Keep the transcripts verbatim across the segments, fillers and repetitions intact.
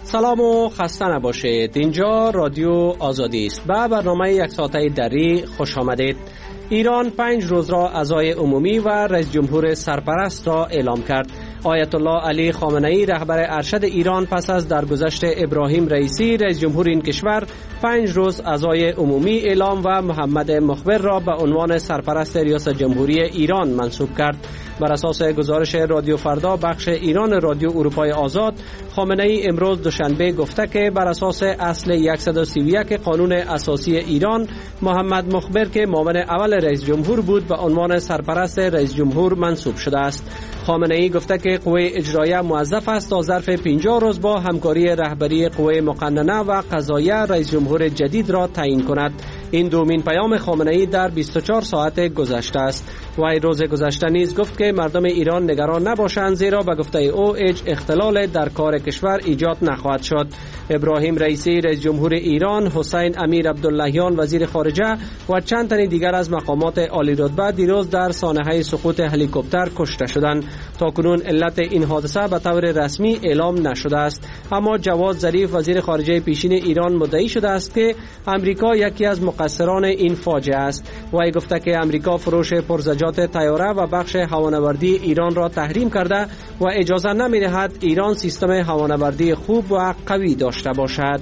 سلام و خسته نباشید. اینجا رادیو آزادی است. به برنامه یک ساعته دری خوش آمدید. ایران پنج روز را عزای عمومی و رئیس جمهور سرپرست را اعلام کرد. آیت الله علی خامنه ای رهبر ارشد ایران پس از درگذشت ابراهیم رئیسی رئیس جمهور این کشور پنج روز عزای عمومی اعلام و محمد مخبر را به عنوان سرپرست ریاست جمهوری ایران منصوب کرد. بر اساس گزارش رادیو فردا بخش ایران رادیو اروپای آزاد، خامنه ای امروز دوشنبه گفته که بر اساس اصل صد و سی و یک قانون اساسی ایران محمد مخبر که معاون اول رئیس جمهور بود به عنوان سرپرست رئیس جمهور منصوب شده است. خامنه ای گفته که قوه اجرایه موظف است تا ظرف پنجاه روز با همکاری رهبری قوه مقننه و قضاییه رئیس جمهور جدید را تعیین کند. این دومین پیام خامنه ای در بیست و چهار ساعت گذشته است. وی روز گذشته نیز گفت که مردم ایران نگران نباشند، زیرا به گفته او هیچ اختلال در کار کشور ایجاد نخواهد شد. ابراهیم رئیسی رئیس جمهور ایران، حسین امیر عبداللهیان وزیر خارجه و چند تن دیگر از مقامات عالی رتبه دیروز در سانحه سقوط هلیکوپتر کشته شدند. تاکنون علت این حادثه به طور رسمی اعلام نشده است، اما جواد ظریف وزیر خارجه پیشین ایران مدعی شده است که امریکا یکی از مقصران این فاجعه است. وی گفته که امریکا فروش پرزجات طیاره و بخش هوانوردی ایران را تحریم کرده و اجازه نمی‌دهد ایران سیستم هوانوردی خوب و قوی داشته باشد.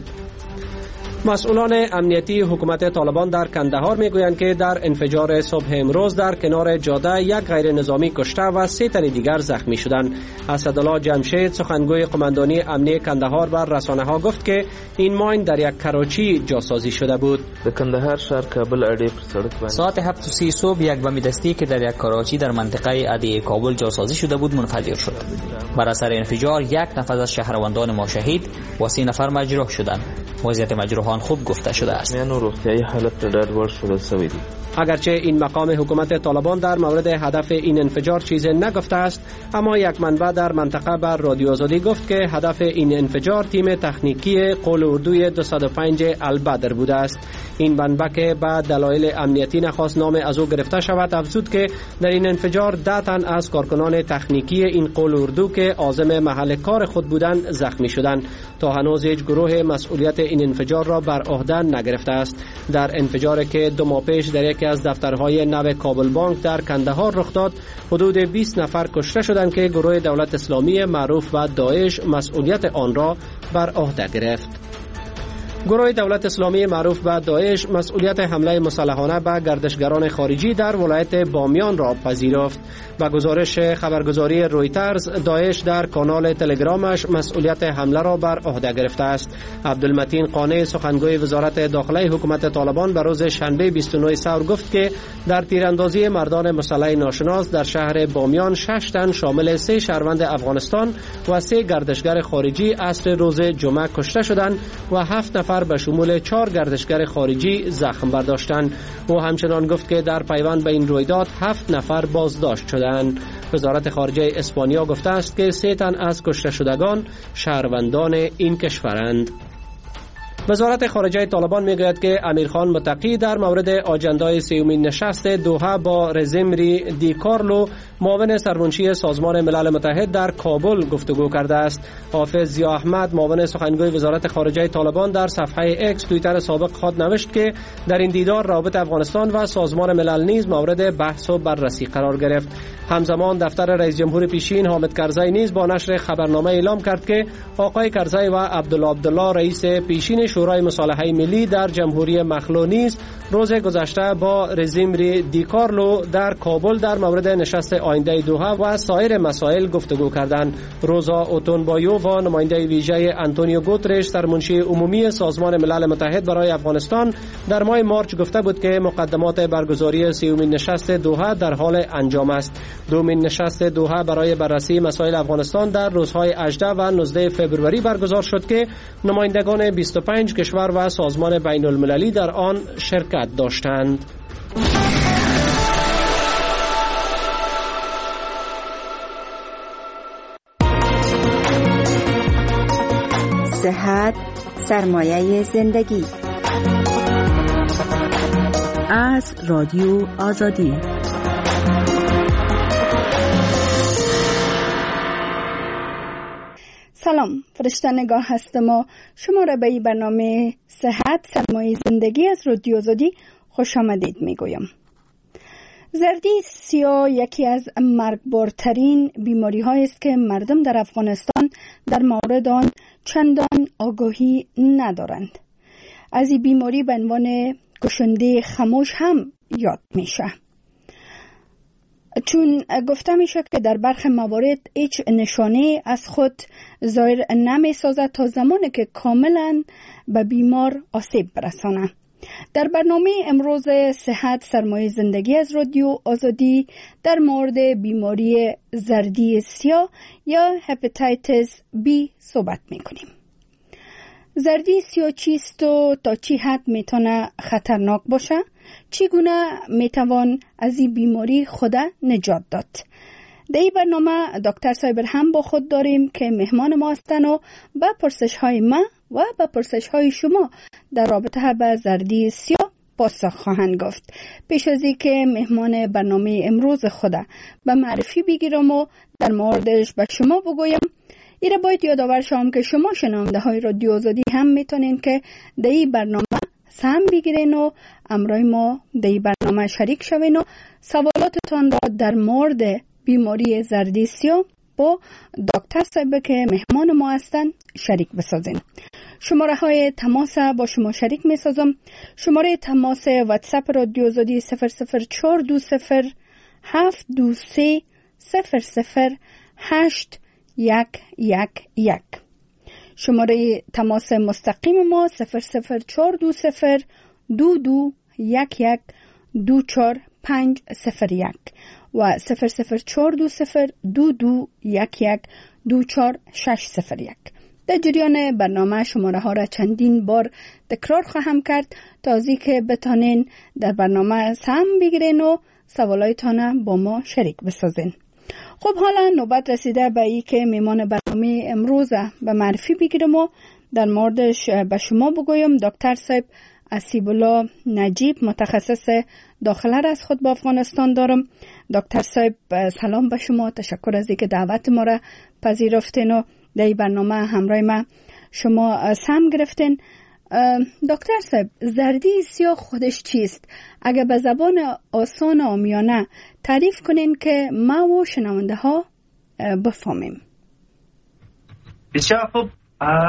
مسئولان امنیتی حکومت طالبان در کندهار میگویند که در انفجار صبح امروز در کنار جاده یک غیر نظامی کشته و سه تن دیگر زخمی شدند. اسدالله جمشید سخنگوی قماندانی امنیتی کندهار بر رسانه‌ها گفت که این ماین در یک کراچی جاسازی شده بود. در کندهار شهر کابل اډې پر سړک باندې ساعت هفت و سی صبح یک بم دستی که در یک کراچی در منطقه اډې کابل جاسازی شده بود منفجر شد. بر اثر انفجار یک نفر از شهروندان ما شهید و سه نفر مجروح شدند. وضعیت مجروحان خوب گفته شده است. میانو روغتیایی حالت ډېر ورش شده سوی دی. اگرچه این مقام حکومت طالبان در مورد هدف این انفجار چیزی نگفته است، اما یک منبع در منطقه بر رادیو آزادی گفت که هدف این انفجار تیم تکنیکی قول اردوی دویست و پنج البدر بوده است. این منبع که به دلایل امنیتی نخواست نام از او گرفته شود افزود که در این انفجار ده تن از کارکنان تکنیکی این قول اردو که عازم محل کار خود بودند زخمی شدند. تا هنوز هیچ گروه مسئولیت این انفجار را بر عهده نگرفته است. در انفجاری که دو ماه پیش در یکی از دفترهای نو کابل بانک در کندهار رخ داد، حدود بیست نفر کشته شدند که گروه دولت اسلامی معروف به داعش مسئولیت آن را بر عهده گرفت. گروه دولت اسلامی معروف به داعش مسئولیت حمله مسلحانه به گردشگران خارجی در ولایت بامیان را پذیرفت. با گزارش خبرگزاری رویترز، داعش در کانال تلگرامش مسئولیت حمله را بر عهده گرفته است. عبدالمتین قانع سخنگوی وزارت داخله حکومت طالبان به روز شنبه بیست و نه ثور گفت که در تیراندازی مردان مسلح ناشناس در شهر بامیان شش تن شامل سه شهروند افغانستان و سه گردشگر خارجی عصر روز جمعه کشته شدند و هفت نفر به شمول چهار گردشگر خارجی زخم برداشتند. او همچنان گفت که در پیوند به این رویداد هفت نفر بازداشت شدند. وزارت خارجه اسپانیا گفته است که سه تن از کشته شدگان شهروندان این کشورند. وزارت خارجه طالبان میگوید که امیرخان متقی در مورد آجندای سیومین نشست دوحه با رزیمری دی کارلو معاون سرمنشی سازمان ملل متحد در کابل گفتگو کرده است. حافظ ضیا احمد معاون سخنگوی وزارت خارجه طالبان در صفحه اکس توییتر سابق خود نوشت که در این دیدار روابط افغانستان و سازمان ملل نیز مورد بحث و بررسی قرار گرفت. همزمان دفتر رئیس جمهور پیشین حامد کرزی نیز با نشر خبرنامه اعلام کرد که آقای کرزی و عبدالله عبدالله رئیس پیشین شورای مصالحه ملی در جمهوری مخلو نیز روز گذشته با رزیمری دی کارلو در کابل در مورد نشست آینده دوحه و سایر مسائل گفتگو کردند. روزا اوتونبایو و نماینده ویژه آنتونیو گوترش سرمنشی عمومی سازمان ملل متحد برای افغانستان در ماه مارچ گفته بود که مقدمات برگزاری سیومین نشست دوحه در حال انجام است. دومین نشست دوحه برای بررسی مسائل افغانستان در روزهای هجده و نوزده فوریه برگزار شد که نمایندگان بیست و پنج کشور و سازمان بین المللی در آن شرکت داشتند. صحت سرمایه زندگی از رادیو آزادی. سلام، فرشته نگاه هستم و شما را به این برنامه صحت سرمایه زندگی از رادیو آزادی خوش آمدید می گویم. زردی سیاه یکی از مرگبارترین بیماری هایی است که مردم در افغانستان در مورد آن چندان آگاهی ندارند. از این بیماری به عنوان کشنده خاموش هم یاد میشه، چون گفته میشه که در برخی موارد هیچ نشانه از خود ظاهر نمی سازد تا زمانی که کاملا به بیمار آسیب برسانه. در برنامه امروز صحت سرمایه زندگی از رادیو آزادی در مورد بیماری زردی سیاه یا هپاتیتس بی صحبت میکنیم. زردی سیاه چیست و تا چی حد میتونه خطرناک باشه؟ چگونه میتوان از این بیماری خود نجات داد؟ در این برنامه دکتر صابر هم با خود داریم که مهمان ما هستند و با پرسش های ما و با پرسش های شما در رابطه با زردی سیاه پاسخ خواهند گفت. پیش از اینکه مهمان برنامه امروز خود به معرفی بگیرم و در موردش به شما بگویم، ایره باید یادآور شوم که شما شنونده های رادیو آزادی هم میتونین که در این برنامه سهم بگیرین و امرای ما در این برنامه شریک شوین و سوالاتتان را در مورد بیماری زردی سیاه با دکتر صاحب که مهمان ما هستن شریک بسازین. شماره های تماس با شما شریک می سازم. شماره تماس واتساپ رادیو آزادی صفر صفر چهار دو صفر هفت دو سه صفر صفر هشت یک یک یک. شماره تماس مستقیم ما صفر صفر چهار دو صفر دو دو یک یک دو چهار پنج صفر یک و صفر صفر چهار دو صفر دو دو یک یک دو چهار شش صفر یک. در جریان برنامه شماره ها را چندین بار تکرار خواهم کرد تا از اینکه بتانین در برنامه سهم بگیرین و سوالایتان با ما شریک بسازین. خب حالا نوبت رسیده به ای که میمان برنامه امروز به معرفی بگیرم و در موردش به شما بگویم. دکتر صاحب اسیب الله نجیب متخصص داخله از خود با افغانستان دارم. دکتر صاحب سلام به شما، تشکر از اینکه دعوت ما را پذیرفتین و در این برنامه همراه ما شما سهم گرفتین. دکتر صاحب زردی سیاه خودش چیست؟ اگر به زبان آسان و عامیانه تعریف کنین که ما و شنونده ها بفهمیم. بسیار خوب.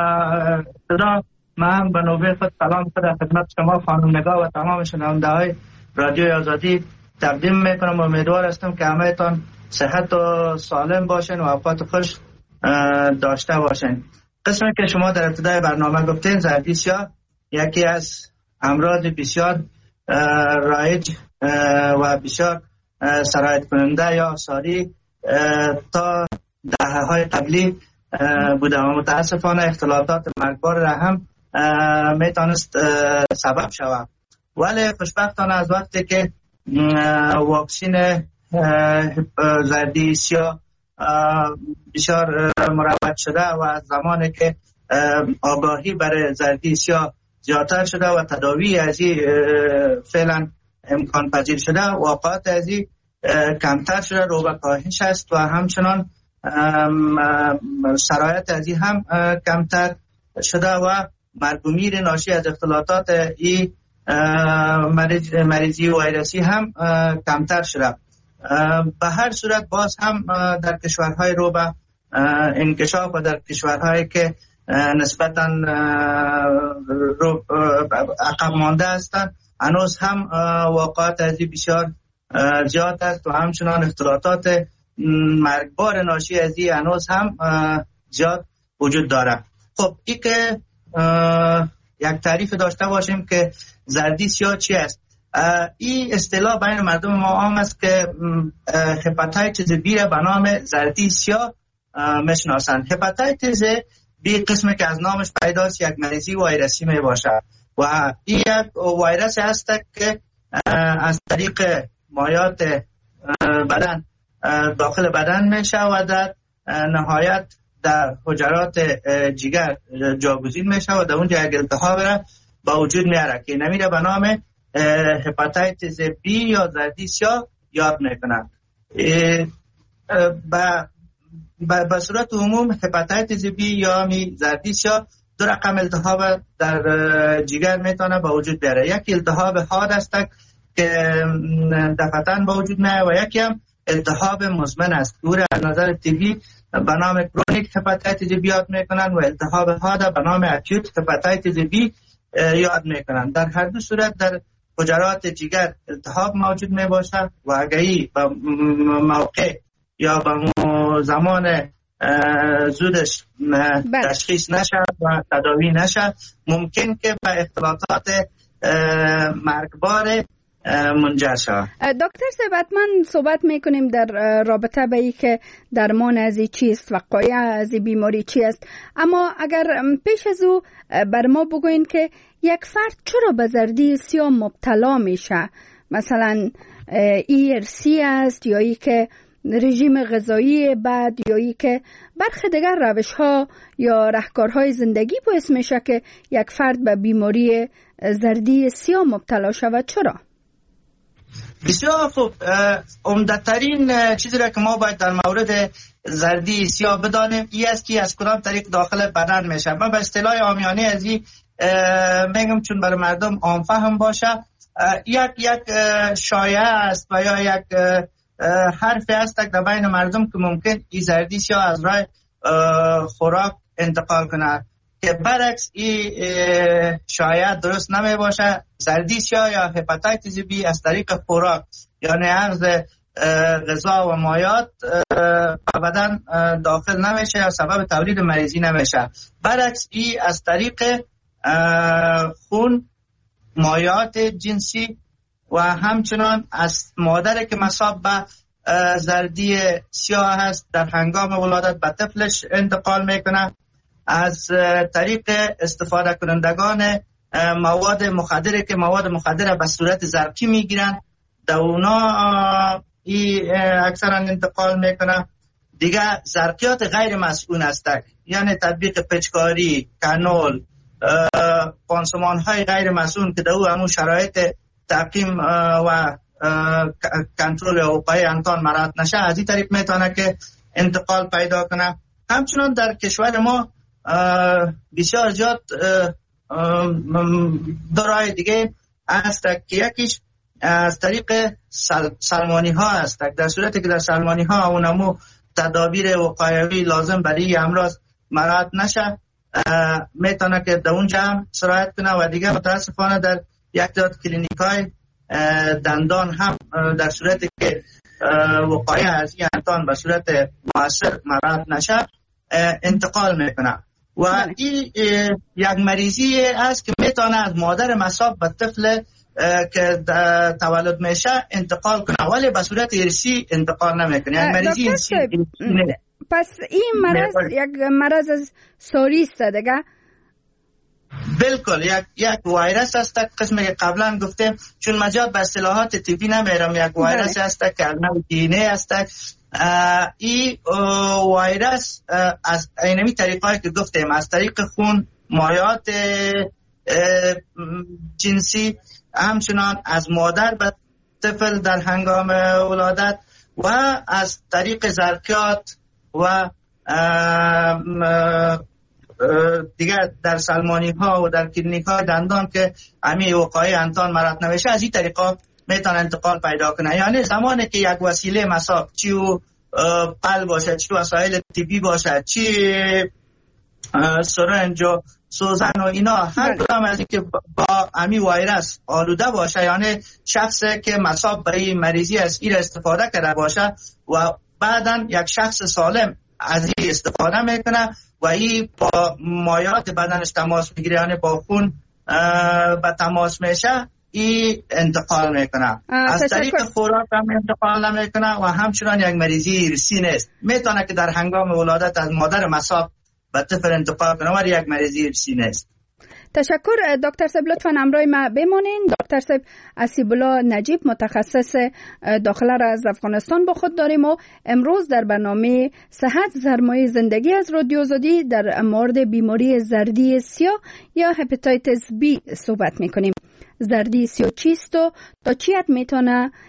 صدا من به نوبه خود سلام خود خدمت شما خانم نگاه و تمام شنونده های رادیو آزادی تقدیم میکنم و امیدوار هستم که همه تان صحت و سالم باشین و اوقات خوش داشته باشین. قسمی که شما در ابتدای برنامه گفتین زردی سیاه یکی از امراض بسیار رایج و بسیار سرایت کننده یا ساری تا دهه های قبلی بوده و متاسفانه اختلالات مرگبار را هم میتونست سبب شود. ولی خوشبختانه از وقتی که واکسین زردی سیاه بسیار مروج شده و از زمانی که آگاهی برای زردی سیاه زیادتر شده و تداوی از این فعلا امکان پذیر شده، واقعات از این کمتر شده، رو به کاهش است و همچنان سرایت از این هم کمتر شده و مرگ و میر ناشی از اختلالات این مریض مریضی ویروسی هم کمتر شده. به هر صورت باز هم در کشورهای رو به انکشاف و در کشورهایی که نسبتاً عقب مانده هستند هنوز هم واقعات از این بسیار زیاد است و همچنان اختلالات مرگبار ناشی از این هنوز هم زیاد وجود داره. خب این که یک تعریف داشته باشیم که زردی سیاه چی است. این اصطلاح بین مردم ما عام است که هپاتیتس بی را به نام زردی سیاه میشناسند. هپاتیتس بی قسمی که از نامش پیداست یک مریضی ویروسی می باشد و این یک ویروس است که از طریق مایات بدن داخل بدن می شود، نهایت در حجرات جگر جاگزین می شود و اونجا یک التهاب را با وجود میاره که نمیره به نام هپاتیتس بی یا زردی سیاه یاد میکنند. با به صورت عموم هپاتیتس بی یا می زردی سیاه دو رقم التهاب در جگر میتونه به وجود بیاره. یک التهاب حاد است که دفعتاً به وجود میاد و یکی هم التهاب مزمن است. او را از نظر طبی به نام کرونیک هپاتیتس بی یاد میکنن و التهاب حاد به نام اکیوت هپاتیتس بی یاد میکنن. در هر دو صورت در حجرات جگر التهاب موجود می باشه و اگری به موقع یا به زمان زودش تشخیص نشه و تداوی نشه ممکن که به اختلالات مرگبار منجر شود. دکتر صاحب من صحبت میکنیم در رابطه به ای که درمان از چیست و وقایع از بیماری چی است، اما اگر پیش از او بر ما بگوین که یک فرد چرا به زردی سیاه مبتلا میشه، مثلا ای ارسی است یا ای که رژیم غذایی بد یا ای که برخی دیگر روش ها یا راهکارهای زندگی باعث میشه که یک فرد به بیماری زردی سیاه مبتلا شود؟ چرا؟ بسیار خوب. عمده‌ترین چیزی را که ما باید در مورد زردی سیاه بدانیم این است که از کدام طریق داخل بدن میشه. من به اصطلاح عامیانه از این میگم چون برای مردم عام فهم باشه، یک یک شایعه است و یا یک حرفی است در بین مردم که ممکن این زردی سیاه از راه خوراک انتقال کنه که برعکس این شایعه درست نمی باشه. زردی سیاه یا هپاتیتس بی از طریق خوراک یعنی عرض غذا و مایات به بدن داخل نمیشه یا سبب تولید مریضی نمیشه. برعکس این از طریق خون، مایات جنسی و همچنان از مادر که مصاب به زردی سیاه هست در هنگام ولادت به طفلش انتقال میکنه. از طریق استفاده کنندگان مواد مخدره که مواد مخدره به صورت زرقی میگیرن در اونا ای اکثرا انتقال میکنه. دیگه زرقیات غیر مسئول است یعنی تطبیق پچکاری، کانول، پانسمان های غیر مسئول که در او همون شرایط تعقیم و کنترل اوقای انتان مراعات نشه از این طریق میتونه که انتقال پیدا کنه. همچنان در کشور ما بسیار زیاد دو راه دیگه است که یکیش از طریق سل سلمانی ها است. در صورتی که در سلمانی ها اونمو تدابیر وقایوی لازم برای امراض مراعات نشه میتونه که در اونجا هم سرایت کنه و دیگه متاسفانه در یک داد کلینیک های دندان هم در صورتی که وقایع از این انتان به صورت مؤثر مراعات نشه انتقال میکنه و این یک مریضی است که میتونه از مادر مصاب به طفل که تولد میشه انتقال کنه ولی به صورت ارثی انتقال نمیکنه. یک مریضی ارثی. پس این مرض یک مرض از ساری است دیگه؟ بالکل یک یک ویروس است قسمی که قبلا گفتیم چون مجاد به اصطلاحات طبی نمیرم. یک ویروس است که از نوع دی ان ای است. این ویروس از اینمی طریقایی که گفتیم از طریق خون، مایات جنسی، همچنان از مادر به طفل در هنگام ولادت و از طریق زرقیات و دیگر در سلمانی ها و در کلینیک های دندان که همین وقایع انتان مرات نوشه از این طریقا میتونه انتقال پیدا کنه. یعنی زمانی که یک وسیله مصاب چی و قلب باشه، چی وسایل طبی باشه، چی سرنج و سوزن و اینا هر کدام از این که با همین ویروس آلوده باشه یعنی شخصی که مصاب برای مریضی از این استفاده کرده باشه و بعداً یک شخص سالم از این استفاده میکنه و این با مایات بدنش تماس میگیره یعنی با خون به تماس میشه این انتقال میکنه. از طریق خوراک هم انتقال نمیکنه و همچنان یک مریضی ارثی نیست. میتونه که در هنگام ولادت از مادر مصاب به طفل انتقال کنه ولی یک مریضی ارثی نیست. تشکر دکتر صاحب، لطفاً همراه ما بمانین. دکتر صاحب اسیب‌الله نجیب متخصص داخله را از افغانستان با خود داریم و امروز در برنامه صحت سرمایه زندگی از رادیو آزادی در مورد بیماری زردی سیاه یا هپاتیتس بی صحبت میکنیم. زردی سیاه چیست و تا چی حد میتونه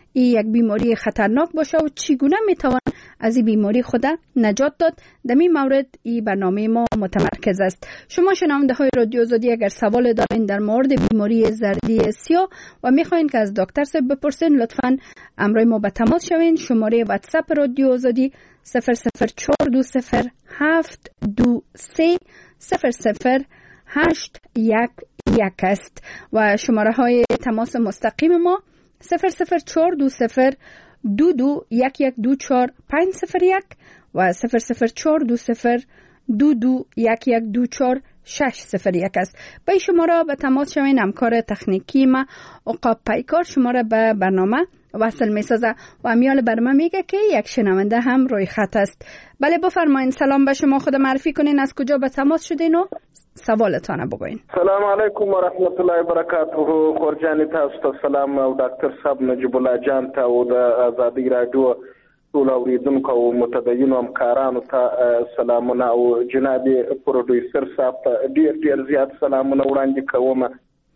این یک بیماری خطرناک باشه و چگونه میتوان از این بیماری خود نجات داد. در این مورد این برنامه ما متمرکز است. شما شنونده های رادیو آزادی اگر سوال دارین در مورد بیماری زردی سیاه و میخواین که از دکتر صاحب بپرسین، لطفاً امروز ما به تماس شوین. شماره واتساپ رادیو آزادی صفر صفر چهار دو صفر هفت دو سه صفر صفر هشت یک یک است و شماره های تماس مستقیم ما صفر صفر چهار دو صفر دو دو یک یک دو چهار پنج صفر یک و صفر صفر چهار دو صفر دو دو یک یک دو چهار شش صفر یک است. با این شماره به تماس شوین. همکار تکنیکی ما عقاب پیکار شماره به برنامه وصل می سازه و امیال برنامه میگه که یک شنونده هم روی خط است. بله بفرمایید. سلام به شما، خود معرفی کنین، از کجا به تماس شدین و سوالتان بگوین. سلام علیکم و رحمت الله و برکاته. خورجانی تاسو ته سلام او ډاکټر صاحب نجیب الله جان ته او د آزادی رادیو ټول اوریدونکو او متدینو همکارانو ته سلامونه او جناب پروډوسر صاحب ته ډیر ډیر زیات سلامونه وړاندې کوم.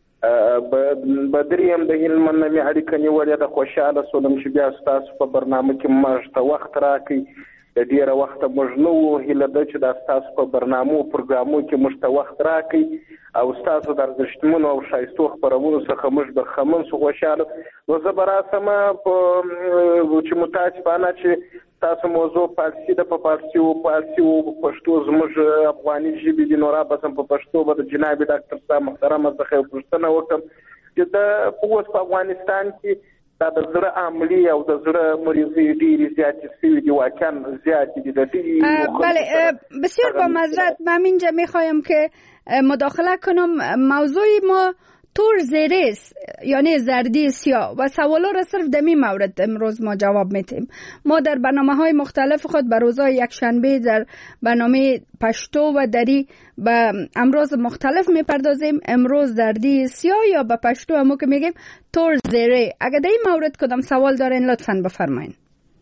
بدریم د هلمند نه مې اړیکه نیولې ده. خوشحاله شوم چې بیا ستاسو په برنامه کې موږ ته وخت راکړئ. د ډیره وخته موږ نه وو هیله ده چې دا ستاسو په برنامو او پروګرامو کې موږ ته وخت راکړئ او ستاسو د ارزښتمنو او ښایستو خپرونو څخه موږ برخمن شو. خوشحاله نو زه به راسم په چې متاسفانه چې تاسو موضوع فارسي ده، په فارسي او فارسي او پښتو زموږ افغاني ژبې دي، نو را بسم په پښتو به د جناب ډاکټر صاحب محترم څخه یو پوښتنه وکړم چې د اوس په افغانستان کې دا د زړه عملي او د زړه مریضي ډېرې زیاتې شوي دي، واقعا زیاتې دي. د ډېرې بله بسیار با معذرت من اینجا میخوایم که مداخله کنم. موضوع ما تور زیرس یعنی زردی سیاه و سوالا را صرف در این مورد امروز ما جواب میتیم. ما در برنامه های مختلف خود به روزهای یک شنبه در برنامه پشتو و دری به امراض مختلف میپردازیم. امروز زردی سیاه یا به پشتو همو که میگیم تور زیره. اگر در این مورد کدام سوال دارین لطفاً بفرمایین.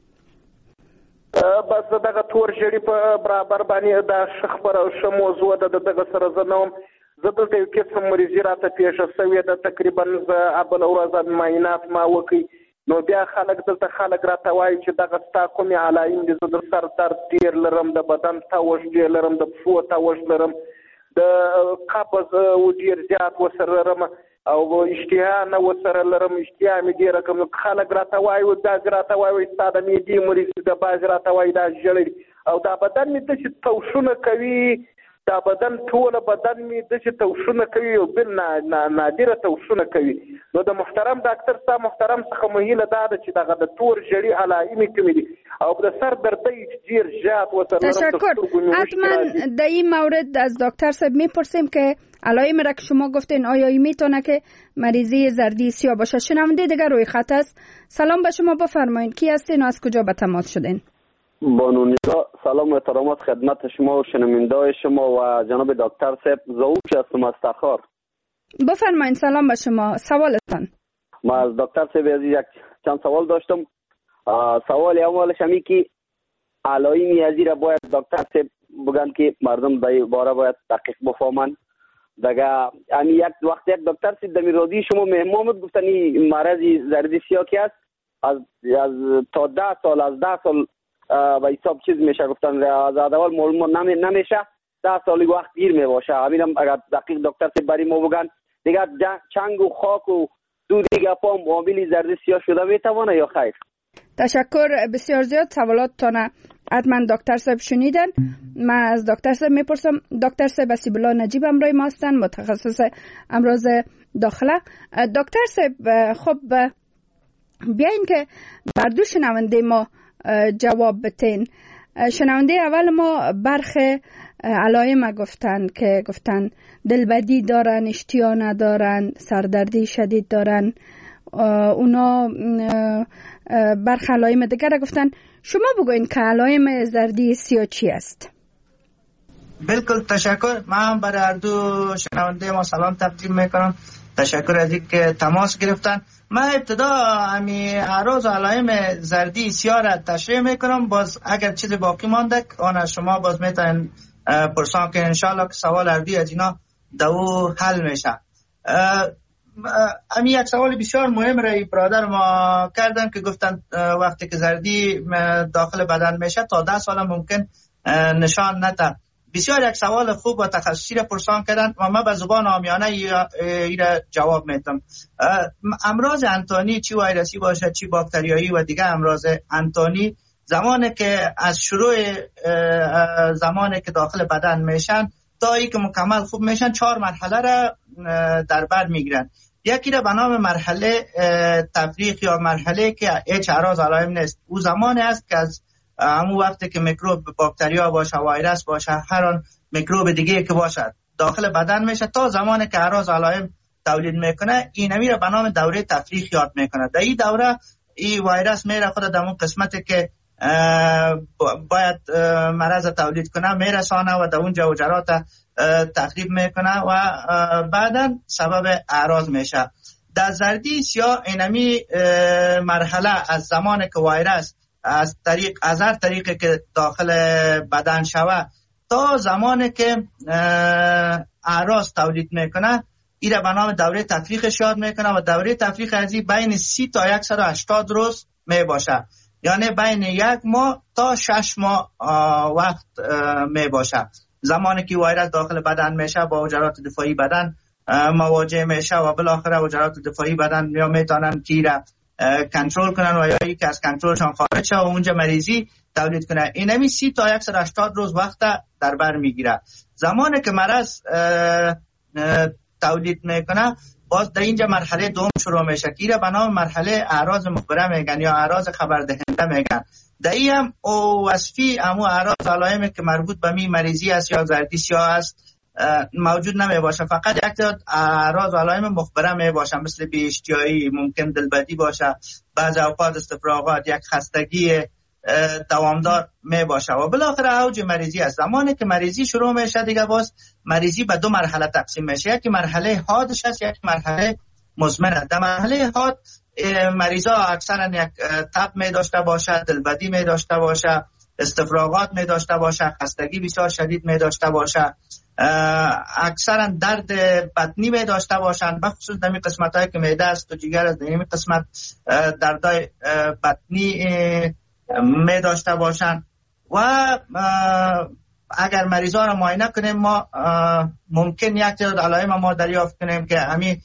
بس دغه تور ژړي په برابر باندې دا شخبره ش موضوع ده. دغه سره زنوم زه دلته یو قسم مریضي راته پیښه شوې ده. تقریبا زه ابل ورځ معاینات ما وکړي نو بیا خلک دلته خلک راته وایي چې دغه ستا کومې علایم دي. زه د سر درد ډېر لرم، د بدن تاوش ډېر لرم، د پښو تاوش لرم، د قبض ډېر زیات ورسره لرم او اشتها نه ورسره لرم. اشتها مې ډېره کم. خلک راته وایي بعضې راته وایي ستا د معدې مریض ده، بعضې راته وایي دا ژړی او دا بدن مې داسې توشونه کوي. دا بدن ټول بدن می د چې توشونه کوي او بل نادره توشونه کوي. نو د محترم ډاکټر صاحب محترم څخه مهیله دا ده چې دغه د تور ژړي علائم کومې دي او د سر درد ډیر زیات وسره. تشکر. حتما در این مورد از دکتر صاحب میپرسیم که علائم را که شما گفتین آیا این میتونه که مریضی زردی سیاه باشه. شنونده دیگر روی خط است. سلام به شما، بفرمایید کی هستین و از کجا به تماس شدین؟ بانونیدا سلام و احترامات خدمت شما و شنونده شما و جناب دکتر صاحب. زوج هستم از تخار. بفرمایید. سلام به شما، سوالتان. ما از دکتر صاحب از یک چند سوال داشتم. سوال اولش همی که علائم ازی را باید دکتر صاحب بگن که مردم در باره باید دقیق بفهمن. دیگه همی یک وقت یک دکتر صاحب در رادیو شما مهمامت گفتن این مرض زردی سیاه کی است از از تا ده سال از ده سال و حساب چیز میشه گفتن از اول معلوم نمی نمیشه. ده سالی وقت گیر می باشه. همینم اگر دقیق دکتر سے بری ما بگن دیگه چنگ و خاک و دو دیگه پام عامل زرد سیاه شده میتوانه یا خیر؟ تشکر بسیار زیاد. سوالاتتان حتما دکتر صاحب شنیدن. من از دکتر صاحب میپرسم. دکتر صاحب اسیب الله نجیب امروی ما هستن، متخصص امراض داخله. دکتر صاحب خب بیاین که بر دو شنونده ما جواب بتین. شنونده اول ما برخ علائم گفتن که گفتن دلبدی دارن، اشتها ندارن، سردردی شدید دارن. اونا برخ علائم دیگر گفتن. شما بگوین که علائم زردی سیاه چی است؟ بالکل تشکر. من برای هر دو شنونده ما سلام تقدیم میکنم. تشکر از اینکه تماس گرفتن. من ابتدا امی اعراض و علائم زردی سیاه را تشریح میکنم. باز اگر چیز باقی مانده آن از شما باز میتونن پرسان که انشالله که سوال اردی از اینا دو حل میشه. امی یک سوال بسیار مهم رای برادر ما کردن که گفتن وقتی که زردی داخل بدن میشه تا ده سال ممکن نشان نده. بسیار یک سوال خوب و تخصصی را پرسان کردن و من به زبان عامیانه ای را جواب میدم. امراض انتانی چی ویروسی باشه چی باکتریایی و دیگه امراض انتانی زمانی که از شروع زمانی که داخل بدن میشن تا ای که مکمل خوب میشن چهار مرحله را در بر میگیرن. یکی را به نام مرحله تفریق یا مرحله که هیچ اعراض علائم نیست. او زمانی است که از همون وقتی که میکروب باکتریا باشه ویروس باشه هر آن میکروب دیگه که باشه داخل بدن میشه تا زمانی که اعراض علائم تولید میکنه این میره به نام دوره تفریق یاد میکنه. در این دوره این ویروس میره خود در اون قسمتی که باید مرض تولید کنه میرسانه و در اون جوجرات تخریب میکنه و بعدا سبب اعراض میشه. در زردی سیاه اینمی مرحله از زمانی که ویروس از طریق از هر طریقی که داخل بدن شوه تا زمانی که اعراض تولید میکنه ایره به نام دوره تفریق یاد میکنه و دوره تفریق ازی بین سی تا صد و هشتاد روز می باشه، یعنی بین یک ماه تا شش ماه وقت می باشه. زمانی که ویروس داخل بدن میشه با حجرات دفاعی بدن مواجه میشه و بالاخره حجرات دفاعی بدن یا میتونن تیره کنترل کنن و یا یکی از کنترلشان خارج شه و اونجا مریضی تولید کنه. این همی سی تا صد و هشتاد روز وقت در بر میگیره. زمانی که مرض تولید میکنه باز در اینجا مرحله دوم شروع میشه که به نام مرحله اعراض مخبره میگن یا اعراض خبر دهنده میگن. در این هم او وصفی امو اعراض علائمی که مربوط به می مریضی است یا زردی سیاه است موجود نمی باشه، فقط یک تعداد اعراض علائم مخبره می باشه مثل بی‌اشتیایی، ممکن دلبدی باشه، بعضی اوقات استفراغات، یک خستگی دوامدار می باشه و بالاخره اوج مریضی است. زمانی که مریضی شروع میشه دیگه باز مریضی به دو مرحله تقسیم میشه، یکی مرحله حادش است یک مرحله مزمن است. در مرحله حاد مریضا اکثرا یک تب می داشته باشه، دلبدی می داشته باشه، استفراغات می داشته باشه، خستگی بسیار شدید می داشته باشه، اکثرا درد بطنی می داشته باشن، بخصوص در این قسمت هایی که معده است و جگر است در این قسمت دردای بطنی می داشته باشن و اگر مریضا را معاینه کنیم ما ممکن یک تعداد علائم ما دریافت کنیم که همین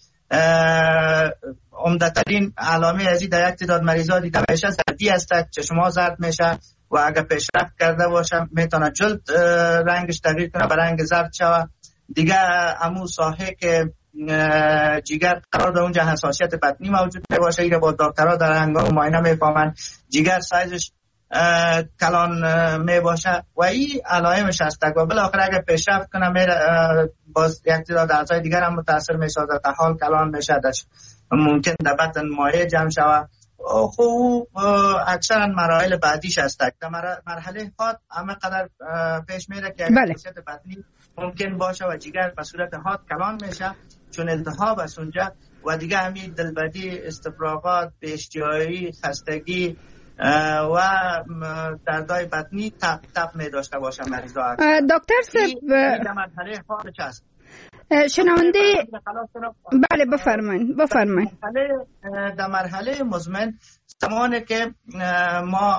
عمدترین علامه ازی در یک تعداد مریضا دیده میشه زردی است، چشم‌ها زرد میشه و اگر پیشرفت کرده باشه میتونه جلد رنگش تغییر کنه به رنگ زرد شوه. دیگه همون ساحه که جگر قرار در اونجا حساسیت بطنی موجود باشه ایره با دکترها در هنگام معاینه میفهمن جگر سایزش کلان می باشه و این علائمش هست و بالاخره اگر پیشرفت کنه میره باز یک تعداد اعضای دیگر هم متاثر میشه، در حال کلان میشه، ممکن در بطن مایع جمع شوه. خب اکثرا مراحل بعدیش هست. در مرحله حاد همه قدر پیش میره که حساسیت بطنی ممکن باشه و جگر به صورت حاد کلان میشه چون التهاب است اونجا و دیگه همین دلبدی، استفراغات، بی‌اشتیایی، خستگی و دردای بطنی تپ تپ می داشته باشه مریضا. دکتر صاحب در مرحله حادش هست. شنونده بله بفرمایید بفرمایید. در مرحله مزمن زمانی که ما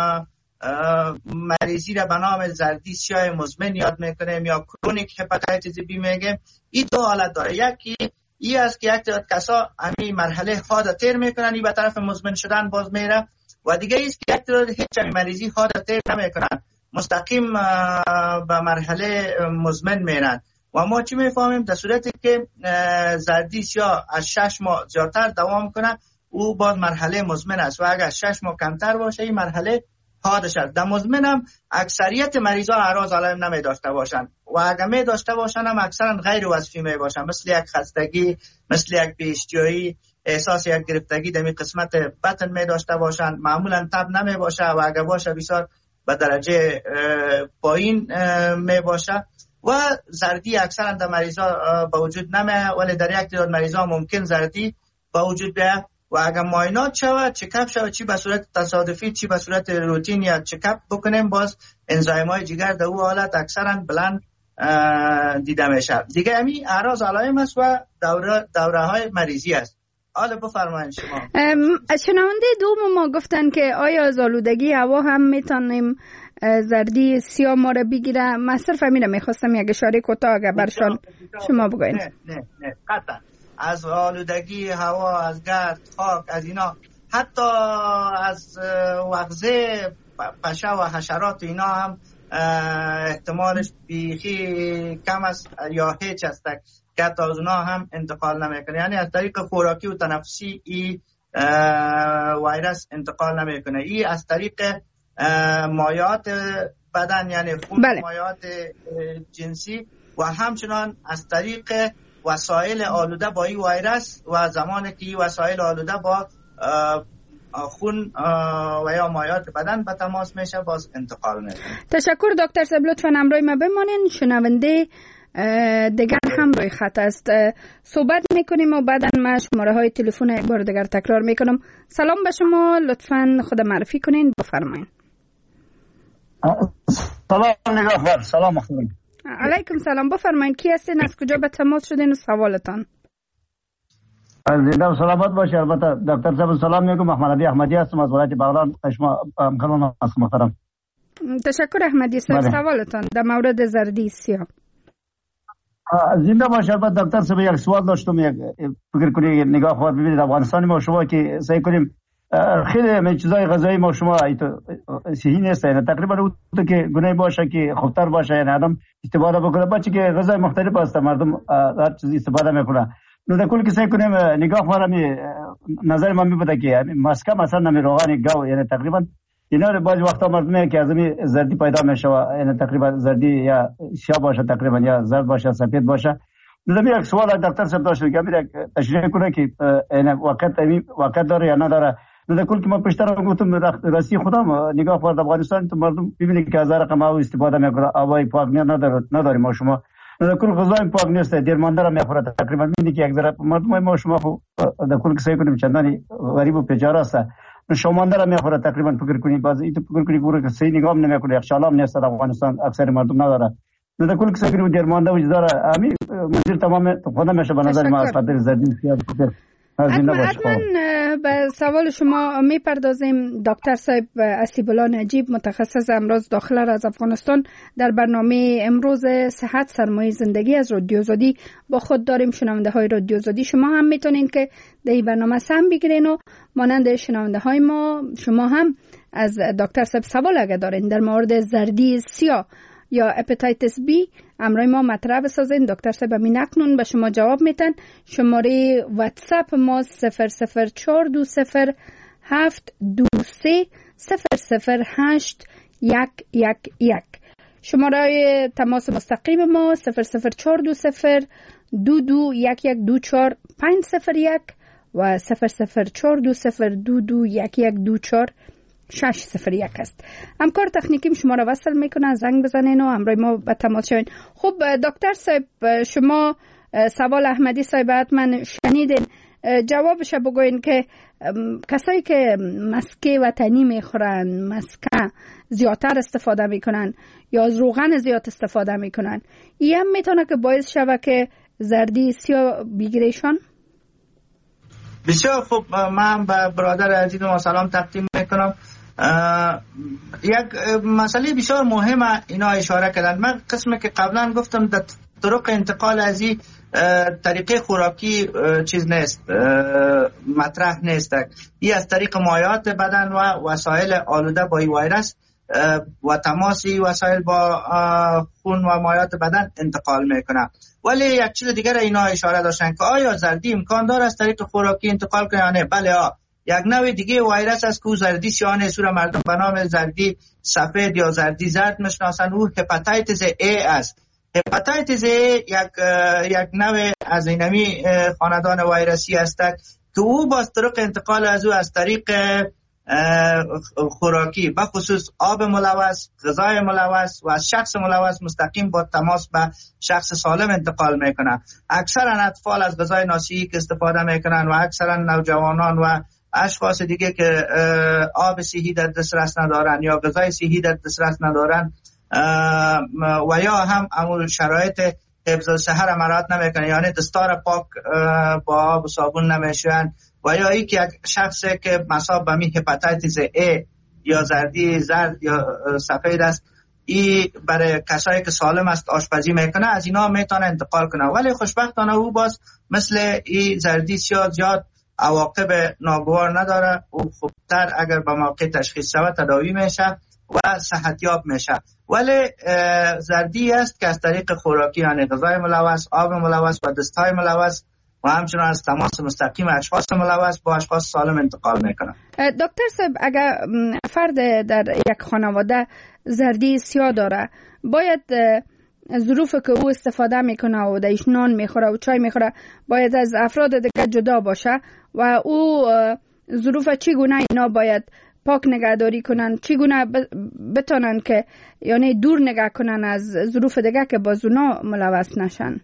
مریضی را به نام زردی سیاه مزمن یاد میکنیم یا کرونیک هپاتیتیس بی میگیم، این دو حالت داره. یکی این است که یک تعداد کسا همین مرحله حاد تیر میکنن این به طرف مزمن شدن باز میره و دیگه ایست که یک تعداد هیچ مریضی حاد تیر نمیکنن مستقیم به مرحله مزمن میرن و ما چی میفهمیم؟ در صورتی که زردی سیاه از شش ماه زیادتر دوام کنه او باز مرحله مزمن است و اگر شش ماه کمتر باشه این مرحله حادش است. در مزمن هم اکثریت مریضا اعراض علائم نمی داشته باشن و اگر می داشته باشن هم اکثرا غیر وصفی می باشن مثل یک خستگی، مثل یک بی‌اشتیایی، احساس یک گرفتگی در قسمت بطن می داشته باشن، معمولا تب نمی باشه و اگر باشه بسیار به درجه پایین می باشه و زردی اکثرا در مریضا با وجود نمیه ولی در یک تعداد مریضا ممکن زردی با وجود بیه و اگر معاینات شود چکاپ شود چی به صورت تصادفی چی به صورت روتین یا چکاپ بکنیم باز انزایم‌های جگر در او حالت اکثرا بلند دیده میشه. دیگه همین اعراض علائم است و دوره دوره های مریضی است. حالا بفرمایید شما. شنونده دوم ما گفتن که آیا از آلودگی هوا هم میتونیم زردی سیاه ما را بگیره؟ من صرف همین میخواستم یک اشاره کوتاه اگر برشان شما بگوین. نه نه نه قطعا از آلودگی هوا، از گرد، خاک، از اینا، حتی از وغزه پشه و حشرات اینا هم احتمالش بیخی کم است یا هیچ است که حتی از اونا هم انتقال نمیکنه. یعنی از طریق خوراکی و تنفسی ای ویروس انتقال نمیکنه. ای از طریق مایعات بدن یعنی خون، بله. مایعات جنسی و همچنان از طریق وسایل آلوده با این ویروس و زمانی که این وسایل آلوده با خون و یا مایعات بدن به تماس میشه باز انتقال میکنه. تشکر دکتر صاحب، لطفاً همراه ما بمانین. شنونده دیگر هم روی خط است، صحبت میکنیم و بعدا ما شماره های تلفن یک بار دیگر تکرار میکنم. سلام به شما، لطفاً خود معرفی کنین، بفرمایید. سلام نگاهبر. سلام خانم. علیکم سلام، بفرمایید کی هستین، از کجا به تماس شدین و سوالتان؟ زنده و سلامت باشه. البته دکتر صاحب سلام میگم. محمد علی احمدی هستم از ولایت بغلان. شما همکاران هستم محترم. تشکر احمدی صاحب. بله. سوالتان در مورد زردی سیاه. زنده باشه. البته دکتر صاحب یک سوال داشتم، یک فکر کنید نگاه خود ببینید افغانستان ما شما که سعی کنیم خیلی چیزای غذایی ما شما صحیح نیست، یعنی تقریبا اون که گونه باشه که خوبتر باشه، یعنی آدم استفاده بکنه. بچه که غذای مختلف هست مردم هر چیزی استفاده میکنه. نو در کل که سعی کنیم نگاه خورم نظر من میبوده که مسکه مثلا نمی روغن گاو، یعنی تقریبا اینا بعضی وقتا مردم که از این زردی پیدا میشه، یعنی تقریبا زردی یا سیاه باشه تقریبا یا زرد باشه سفید باشه. نو یک سوال دکتر صاحب داشت که امیر تشریح کنه که یعنی وقت امی وقت داره یا نداره. نو در کل که ما پیشتر گفتم راستی خودم نگاه خورد افغانستان تو مردم ببینید که از هر رقم او استفاده میکنه، آبای پاک نداره نداریم ما شما. در کل غذای پاک نیست، دیر مانده را میخوره تقریبا. میبینی که یک ذره مردم ما شما در کل که سعی کنیم چندانی غریب و بیچاره است، شما مانده را میخوره تقریبا. فکر کنید باز اینو فکر کنید گوره که صحیح نگاه نمیکنه، یک شالام نیست در افغانستان اکثر مردم نداره. در کل که سعی کنیم دیر مانده وجود داره. همین مدیر تمام خود نمیشه به نظر ما از خاطر زردی سیاه. حتما به سوال شما میپردازیم. دکتر صاحب اسیب الله نجیب متخصص امراض داخله از افغانستان در برنامه امروز صحت سرمایه زندگی از رادیو آزادی با خود داریم. شنونده های رادیو آزادی شما هم میتونین که در این برنامه سهم بگیرین و مانند شنونده های ما شما هم از دکتر صاحب سوال اگه دارین در مورد زردی سیاه یا هپاتیتس بی امروز ما مطرح بسازین. دکتر صاحب همین اکنون به شما جواب میتن. شماره واتساپ ما صفر صفر چهار دو صفر هفت دو سه صفر صفر هشت یک یک یک. شماره تماس مستقیم ما صفر صفر چهار دو صفر دو دو یک یک دو چهار پنج صفر یک و صفر صفر چهار دو صفر دو دو یک یک دو چهار شش صفر یک است. همکار تکنیکیم شما را وصل میکنن، زنگ بزنین و همراه ما به تماس شوین. خب دکتر صاحب شما سوال احمدی صاحب حتما شنیدین، جوابش بگوین که کسایی که مسکه وطنی میخورن، مسکه زیادتر استفاده میکنن یا از روغن زیاد استفاده میکنن، این هم میتونه که باعث شوه که زردی سیاه بگیریشان؟ بسیار خوب، من به برادر عزیز ما سلام تقدیم میکنم. یک مسئله بسیار مهمه اینا اشاره کردن. من قسمی که قبلا گفتم در طرق انتقال از این طریقه خوراکی چیز نیست، مطرح نیست. این از طریق مایعات بدن و وسایل آلوده با این ویروس و تماسی وسایل با خون و مایعات بدن انتقال میکنه. ولی یک چیز دیگر اینا اشاره داشتن که آیا زردی امکان داره از طریق خوراکی انتقال کنه یا نه؟ بله ها، یک نوع دیگه ویروس است که زردی سیاه نیست، مردم به نام زردی سفید یا زردی زرد میشناسن. او هپاتیتس ای است. هپاتیتس ای یک یک نوع از اینمی خاندان ویروسی است که او با طرق انتقال از او از طریق خوراکی به خصوص آب ملوث، غذای ملوث و از شخص ملوث مستقیم با تماس به شخص سالم انتقال میکنه. اکثرا اطفال از غذای ناصحی که استفاده میکنن و اکثرا نوجوانان و اشخاص دیگه که آب صحی در دسترس ندارن یا غذای صحی در دسترس ندارن و یا هم امور شرایط حفظ الصحه مراعات نمیکنه، یعنی دستار پاک با آب و صابون نمیشوین، و یا ای که یک شخصی که مصاب به می هپاتیتس A یا زردی زرد یا سفید است، ای برای کسایی که سالم است آشپزی میکنه، از اینا میتونه انتقال کنه. ولی خوشبختانه او باز مثل ای زردی سیاه زیاد عواقب ناگوار نداره، او خوبتر اگر به موقع تشخیص شود تداوی میشه و صحتیاب میشه. ولی زردی است که از طریق خوراکی، یعنی غذای ملوث، آب ملوث و دستهای ملوث و همچنین از تماس مستقیم اشخاص ملوث با اشخاص سالم انتقال میکنه. دکتر صاحب، اگر فرد در یک خانواده زردی سیاه داره، باید ظروف که او استفاده میکنه و دایش نان میخوره و چای میخوره باید از افراد دیگه جدا باشه و او ظروف چگونه اینا باید پاک نگهداری کنن، چگونه بتونن که یعنی دور نگه کنن از ظروف دیگه که باز اونا ملوث نشن؟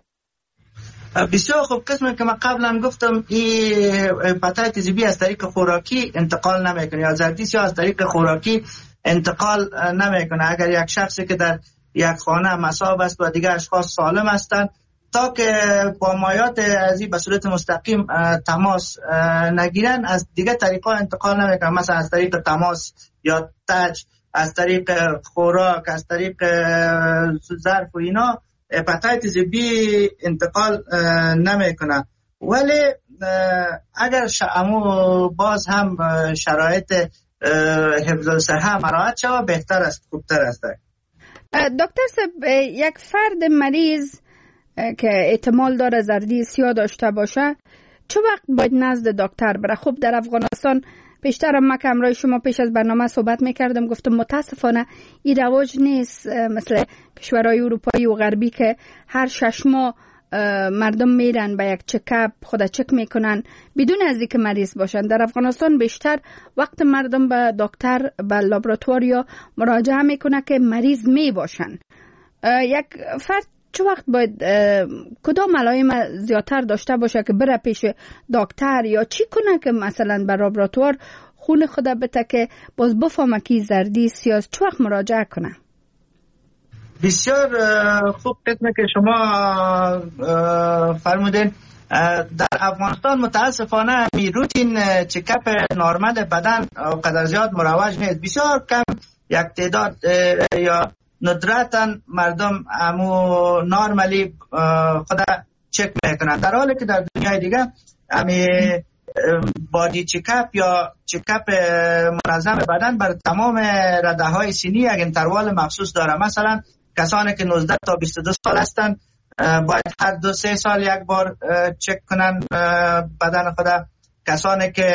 بسیار خوب. قسمی که من قبلا گفتم این هپاتیتس بی از طریق خوراکی انتقال نمیکنه یا زردی سیاه از طریق خوراکی انتقال نمیکنه. اگر یک شخصی که در یک خانه مصاب است و دیگه اشخاص سالم هستند، تا که با مایات از این به صورت مستقیم تماس نگیرن از دیگه طریقا انتقال نمیکنن، مثلا از طریق تماس یا تچ، از طریق خوراک، از طریق ظرف و اینا هپاتیتس بی انتقال نمیکنه. ولی اگر شامو باز هم شرایط حفظ الصحه مراعات شود بهتر است، خوبتر است. دکتر صاحب، یک فرد مریض که احتمال داره زردی سیاه داشته باشه چه وقت باید نزد دکتر بره؟ خب در افغانستان پیشتر هم که همراه شما پیش از برنامه صحبت میکردم، گفتم متاسفانه این رواج نیست مثل کشورهای اروپایی و غربی که هر شش ماه مردم میرن به یک چکاپ، خود چک میکنن بدون از اینکه مریض باشن. در افغانستان بیشتر وقت مردم به دکتر به لابراتوار یا مراجعه میکنه که مریض می باشن. یک فرد چه وقت باید کدام علائم زیادتر داشته باشه که بره پیش دکتر یا چی کنه که مثلا به لابراتوار خون خود بده که باز بفهمه که زردی سیاه؟ چه وقت مراجعه کنه؟ بسیار خوب قسمه که شما فرمودین. در افغانستان متاسفانه می روتین چکاپ نورمال بدن قدر زیاد مروج نیست. بسیار کم یک تعداد یا ندرتا مردم امو نورمالی خود چک میکنن، در حالی که در دنیای دیگه امی بادی چکاپ یا چکاپ منظم بدن بر تمام رده های سنی یک انتروال مخصوص داره. مثلا کسانی که نوزده تا بیست و دو سال هستند باید هر دو سه سال یک بار چک کنن بدن خود. کسانی که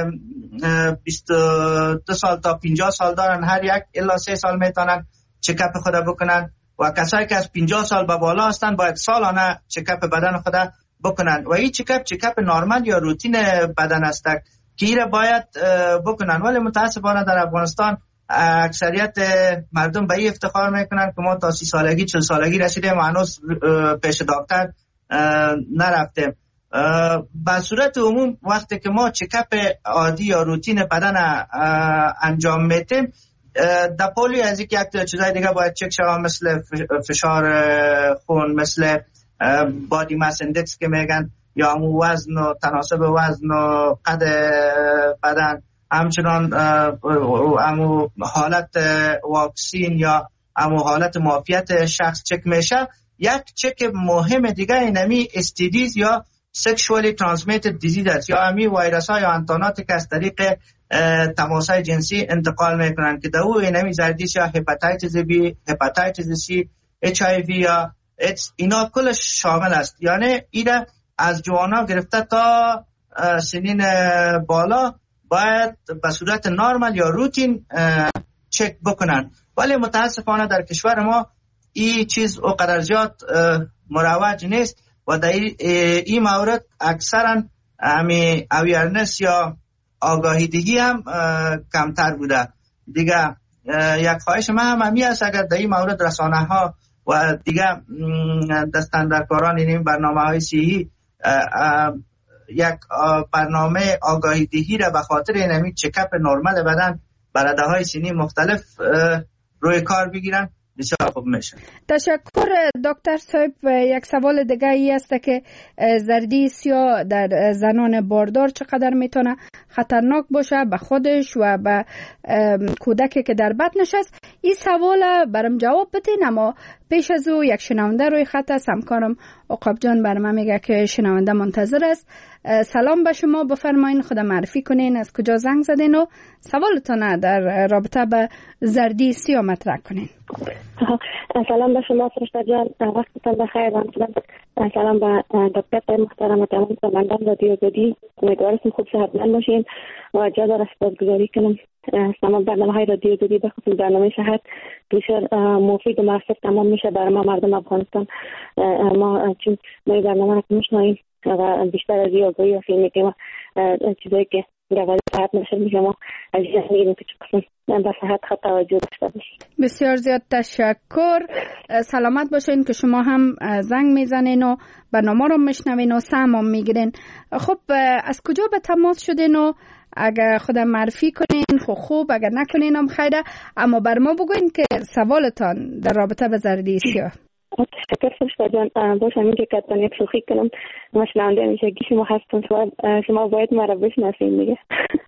بیست و دو سال تا پنجاه سال دارن هر یک الا سه سال میتونن چکاپ خود بکنن و کسایی که از پنجاه سال به بالا هستند باید سالانه چکاپ بدن خود بکنن و این چکاپ چکاپ نورمال یا روتین بدن است که ایره باید بکنن. ولی متاسفانه در افغانستان اکثریت مردم به این افتخار میکنن که ما تا سی سالگی چل سالگی رسیدیم و هنوز پیش دکتر نرفتیم. به صورت عموم وقتی که ما چکاپ عادی یا روتین بدن انجام میتیم، در پولی از یک یک چیزای دیگه باید چک شود، مثل فشار خون، مثل بادی ماس اندکس که میگن، یا همون وزن و تناسب وزن و قد بدن، همچنان همون حالت واکسین یا همون حالت معافیت شخص چک میشه. یک چک مهم دیگه اینمی استیدیز یا sexually transmitted disease است، یا همی ویروس ها یا انتاناتی که از طریق تماس های جنسی انتقال میکنن که در او اینمی زردیس یا هپاتیتس بی، هپاتیتس سی، اچ آی وی یا ایدز، اینا کلش شامل است. یعنی ایره از جوانا گرفته تا سنین بالا باید به صورت نورمال یا روتین چک بکنن. ولی متاسفانه در کشور ما این چیز اونقدر زیاد مروج نیست و در این مورد اکثرا همی اویرنس یا آگاهی دهی هم کمتر بوده. دیگه یک خواهش من هم همی است اگر در این مورد رسانه ها و دیگه دستاندرکاران این برنامه های صحی یک برنامه آگاهی دهی را به خاطر اینمی چکاپ نورمال بدن برده های سنی مختلف روی کار بگیرن بسیار خوب میشه. تشکر دکتر صاحب. یک سوال دیگه ای است که زردی سیاه در زنان باردار چقدر میتونه خطرناک باشه به خودش و به کودکی که در بطنش است. این سوال برام جواب بدین، اما پیش از او یک شنونده روی خط است. همکارم عقاب جان برام میگه که شنونده منتظر است. سلام به شما، بفرمایین خود معرفی کنین، از کجا زنگ زدین و سوالتون در رابطه به زردی سیاه مطرح کنین. سلام به شما فرشته جان، وقتتان بخیر. سلام به دکتر محترم و تمام شنوندگان رادیو آزادی. امیدوارم خوب صحتمند باشین و جا داره سپاسگزاری کنم تمام برنامه‌های رادیو آزادی، به خصوص برنامه صحت بسیار مفید و موثر تمام میشه برای ما مردم افغانستان. ما چون ما برنامه رو میشنویم و بیشتر از آگاهی حاصل میکنیم، چیزایی که درباره صحت نشر میشه ما از ذهن میگیریم که چه قسم به صحت خود توجه داشته باشیم. بسیار زیاد تشکر. سلامت باشین که شما هم زنگ میزنین و برنامه رو میشنوین و سهم هم میگیرین. خب از کجا به تماس شدین و اگر خودم معرفی کنین خب خوب، اگر نکنین هم خیره، اما بر ما بگوین که سوالتان در رابطه به زردی سیاه. تشکر فرشته جان. باشه همین که کتان یک شوخی کنم، ما شنونده همیشگی شما هستم، شما باید ما را بشناسین دیگه.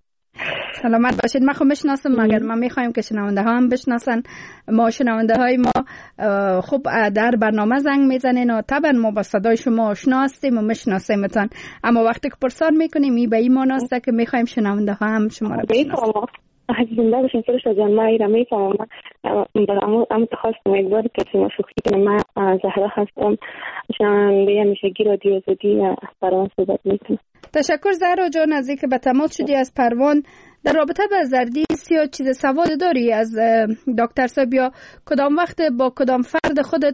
سلامت باشید. ما خب میشناسم، مگر ما میخوایم که شنونده ها هم بشناسن. ما شنونده های ما خب در برنامه زنگ میزنین و طبعا ما با صدای شما آشنا هستیم و میشناسیمتان، اما وقتی که پرسان میکنیم این به این معناست که میخوایم شنونده ها هم شما را بشناسن. زنده باشین فرشته جان. ما ایرا میفهمم، اما اما تخواستم یک بار که شما شوخی کنم. من زهرا هستم، شنونده همیشگی رادیو آزادی پروان صحبت میکنم. تشکر زهرا جان از اینکه به تماس شدی از پروان. در رابطه با زردی سیاه چیز سوال داری از دکتر صاحب، یا کدام وقت با کدام فرد خودت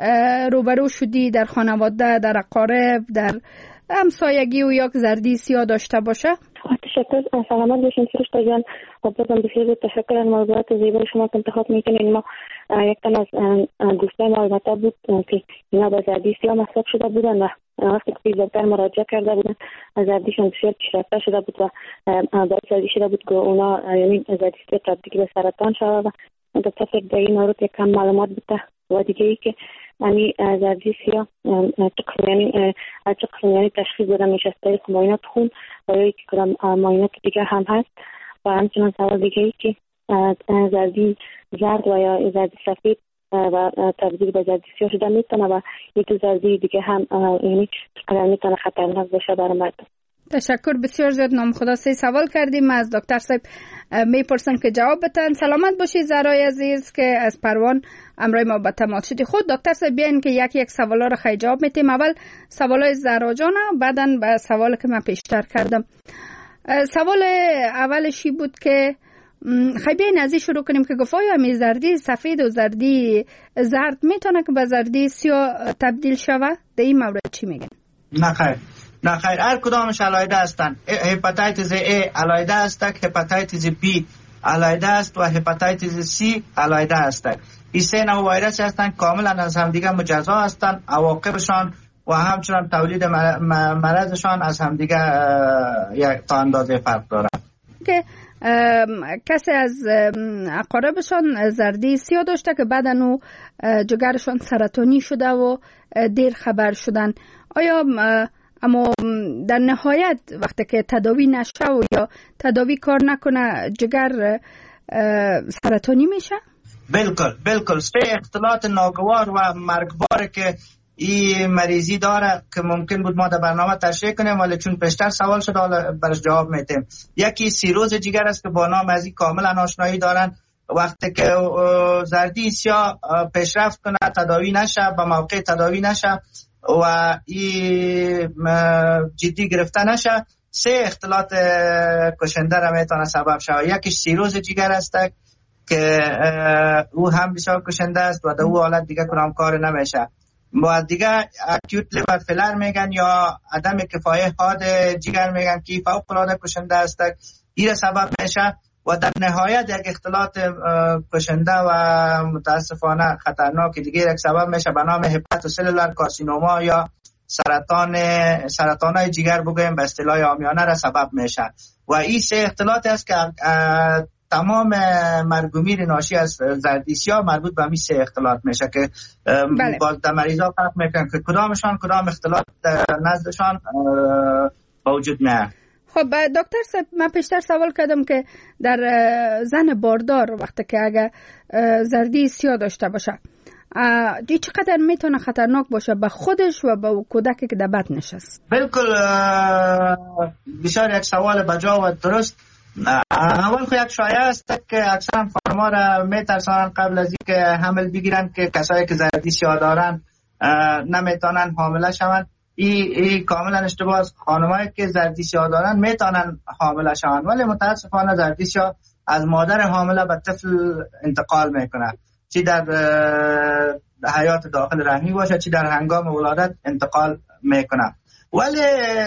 روبرو شدی در خانواده، در اقارب، در همسایگی و یک زردی سیاه داشته باشه؟ تشکر. سلامت باشین فرشته جان. خب بازم بسیار تشکر از موضوعات زیبای شما که انتخاب میکنین. ما یک تن از دوستای ما البته بود که اینا با زردی سیاه مصاب شده بودن و وقتی که پیش دکتر مراجعه کرده بودن زردیشون بسیار پیشرفته شده بود و باید زردی شده بود که اونا یعنی زردی سیاه تبدیل به سرطان شده و دکتر فکر در این مورد یک کم معلومات بوده و دیگه ای که یعنی زردی سیاه چه یعنی چه قسم یعنی تشخیص داده میشه از طریق معاینات خون و یا یک کدام معاینات دیگه هم هست. و همچنان سوال دیگه ای که زردی زرد و یا زردی سفید و تبدیل به زردی سیاه شده میتونه و یک زردی دیگه هم یعنی چقدر میتونه خطرناک باشه برای مردم. تشکر بسیار زیاد. نام خدا سه سوال کردیم از دکتر صاحب، میپرسم که جواب بدن. سلامت باشی زهرای عزیز که از پروان امروز ما با تماس شدی. خود دکتر صاحب بیاین که یک یک سوالا رو خیلی جواب میتیم. اول سوالای زهرا جان، بعداً به سوالی که من پیشتر کردم. سوال اولشی بود که خیلی بیاین از این شروع کنیم که گفت آیا می زردی سفید و زردی زرد میتونه که به زردی سیاه تبدیل شوه؟ در این مورد چی میگن؟ نه خیر، نه خیر، هر کدامش علایده هستن. هپاتیتس A علایده است، هپاتیتس B علایده است و هپاتیتس C علایده است. این سه نوع ویروس هستند، کاملا از همدیگه مجزا هستند. عواقبشان و همچنان تولید مرضشان از همدیگه یک تا اندازه فرق دارد. که کسی از اقاربشان زردی سیاه داشته که بعد انو جگرشان سرطانی شده و دیر خبر شدن، آیا اما در نهایت وقتی که تداوی نشه و یا تداوی کار نکنه جگر سرطانی میشه؟ بالکل بالکل. سه اختلالات ناگوار و مرگباره که این مریضی داره که ممکن بود ما در برنامه تشریح کنیم، ولی چون پیشتر سوال شده حالا برش جواب میتیم. یکی سیروز جگر است که با نام از این کاملا آشنایی دارن. وقتی که زردی سیاه پیشرفت کنه، تداوی نشه، به موقع تداوی نشه و این جدی گرفته نشه، سه اختلالات کشنده را میتونه سبب شود. یکیش سیروز جگر است که او هم بسیار کشنده است و در او حالت دیگه کنام کار نمیشه. و دیگه اکیوت لیور فیلر میگن یا عدم کفایت حاد جگر میگن که فوق العاده کشنده است، این سبب میشه. و در نهایت یک اختلالات کشنده و متاسفانه خطرناک دیگه یک سبب میشه به نام هپاتوسلولار کارسینوما یا سرطان سرطانای جگر بگویم به اصطلاح عامیانه را سبب میشه. و این سه اختلالات است که تمام مرگ و میر ناشی از زردی سیاه مربوط به میسه اختلاط میشه که بله. باز در مریضا فرق میکنن که کدامشان کدام اختلاط نزدشان موجود نه. خب دکتر صاحب من پیشتر سوال کردم که در زن باردار وقتی که اگر زردی سیاه داشته باشه دی چقدر میتونه خطرناک باشه به خودش و به کودکی که در بطنش است؟ بالکل بسیار یک سوال بجا و درست. اول خو یک شایعه است که اکثرا خانم‌ها را میترسانند قبل از اینکه حمل بگیرن که کسایی که زردی سیاه دارن نمیتونن حامله شوند. این ای کاملا اشتباه است. خانمایی که زردی سیاه دارن میتونن حامله شوند ولی متاسفانه زردی سیاه از مادر حامله به طفل انتقال میکنه، چی در حیات داخل رحمی باشه چی در هنگام ولادت انتقال میکنه. ولی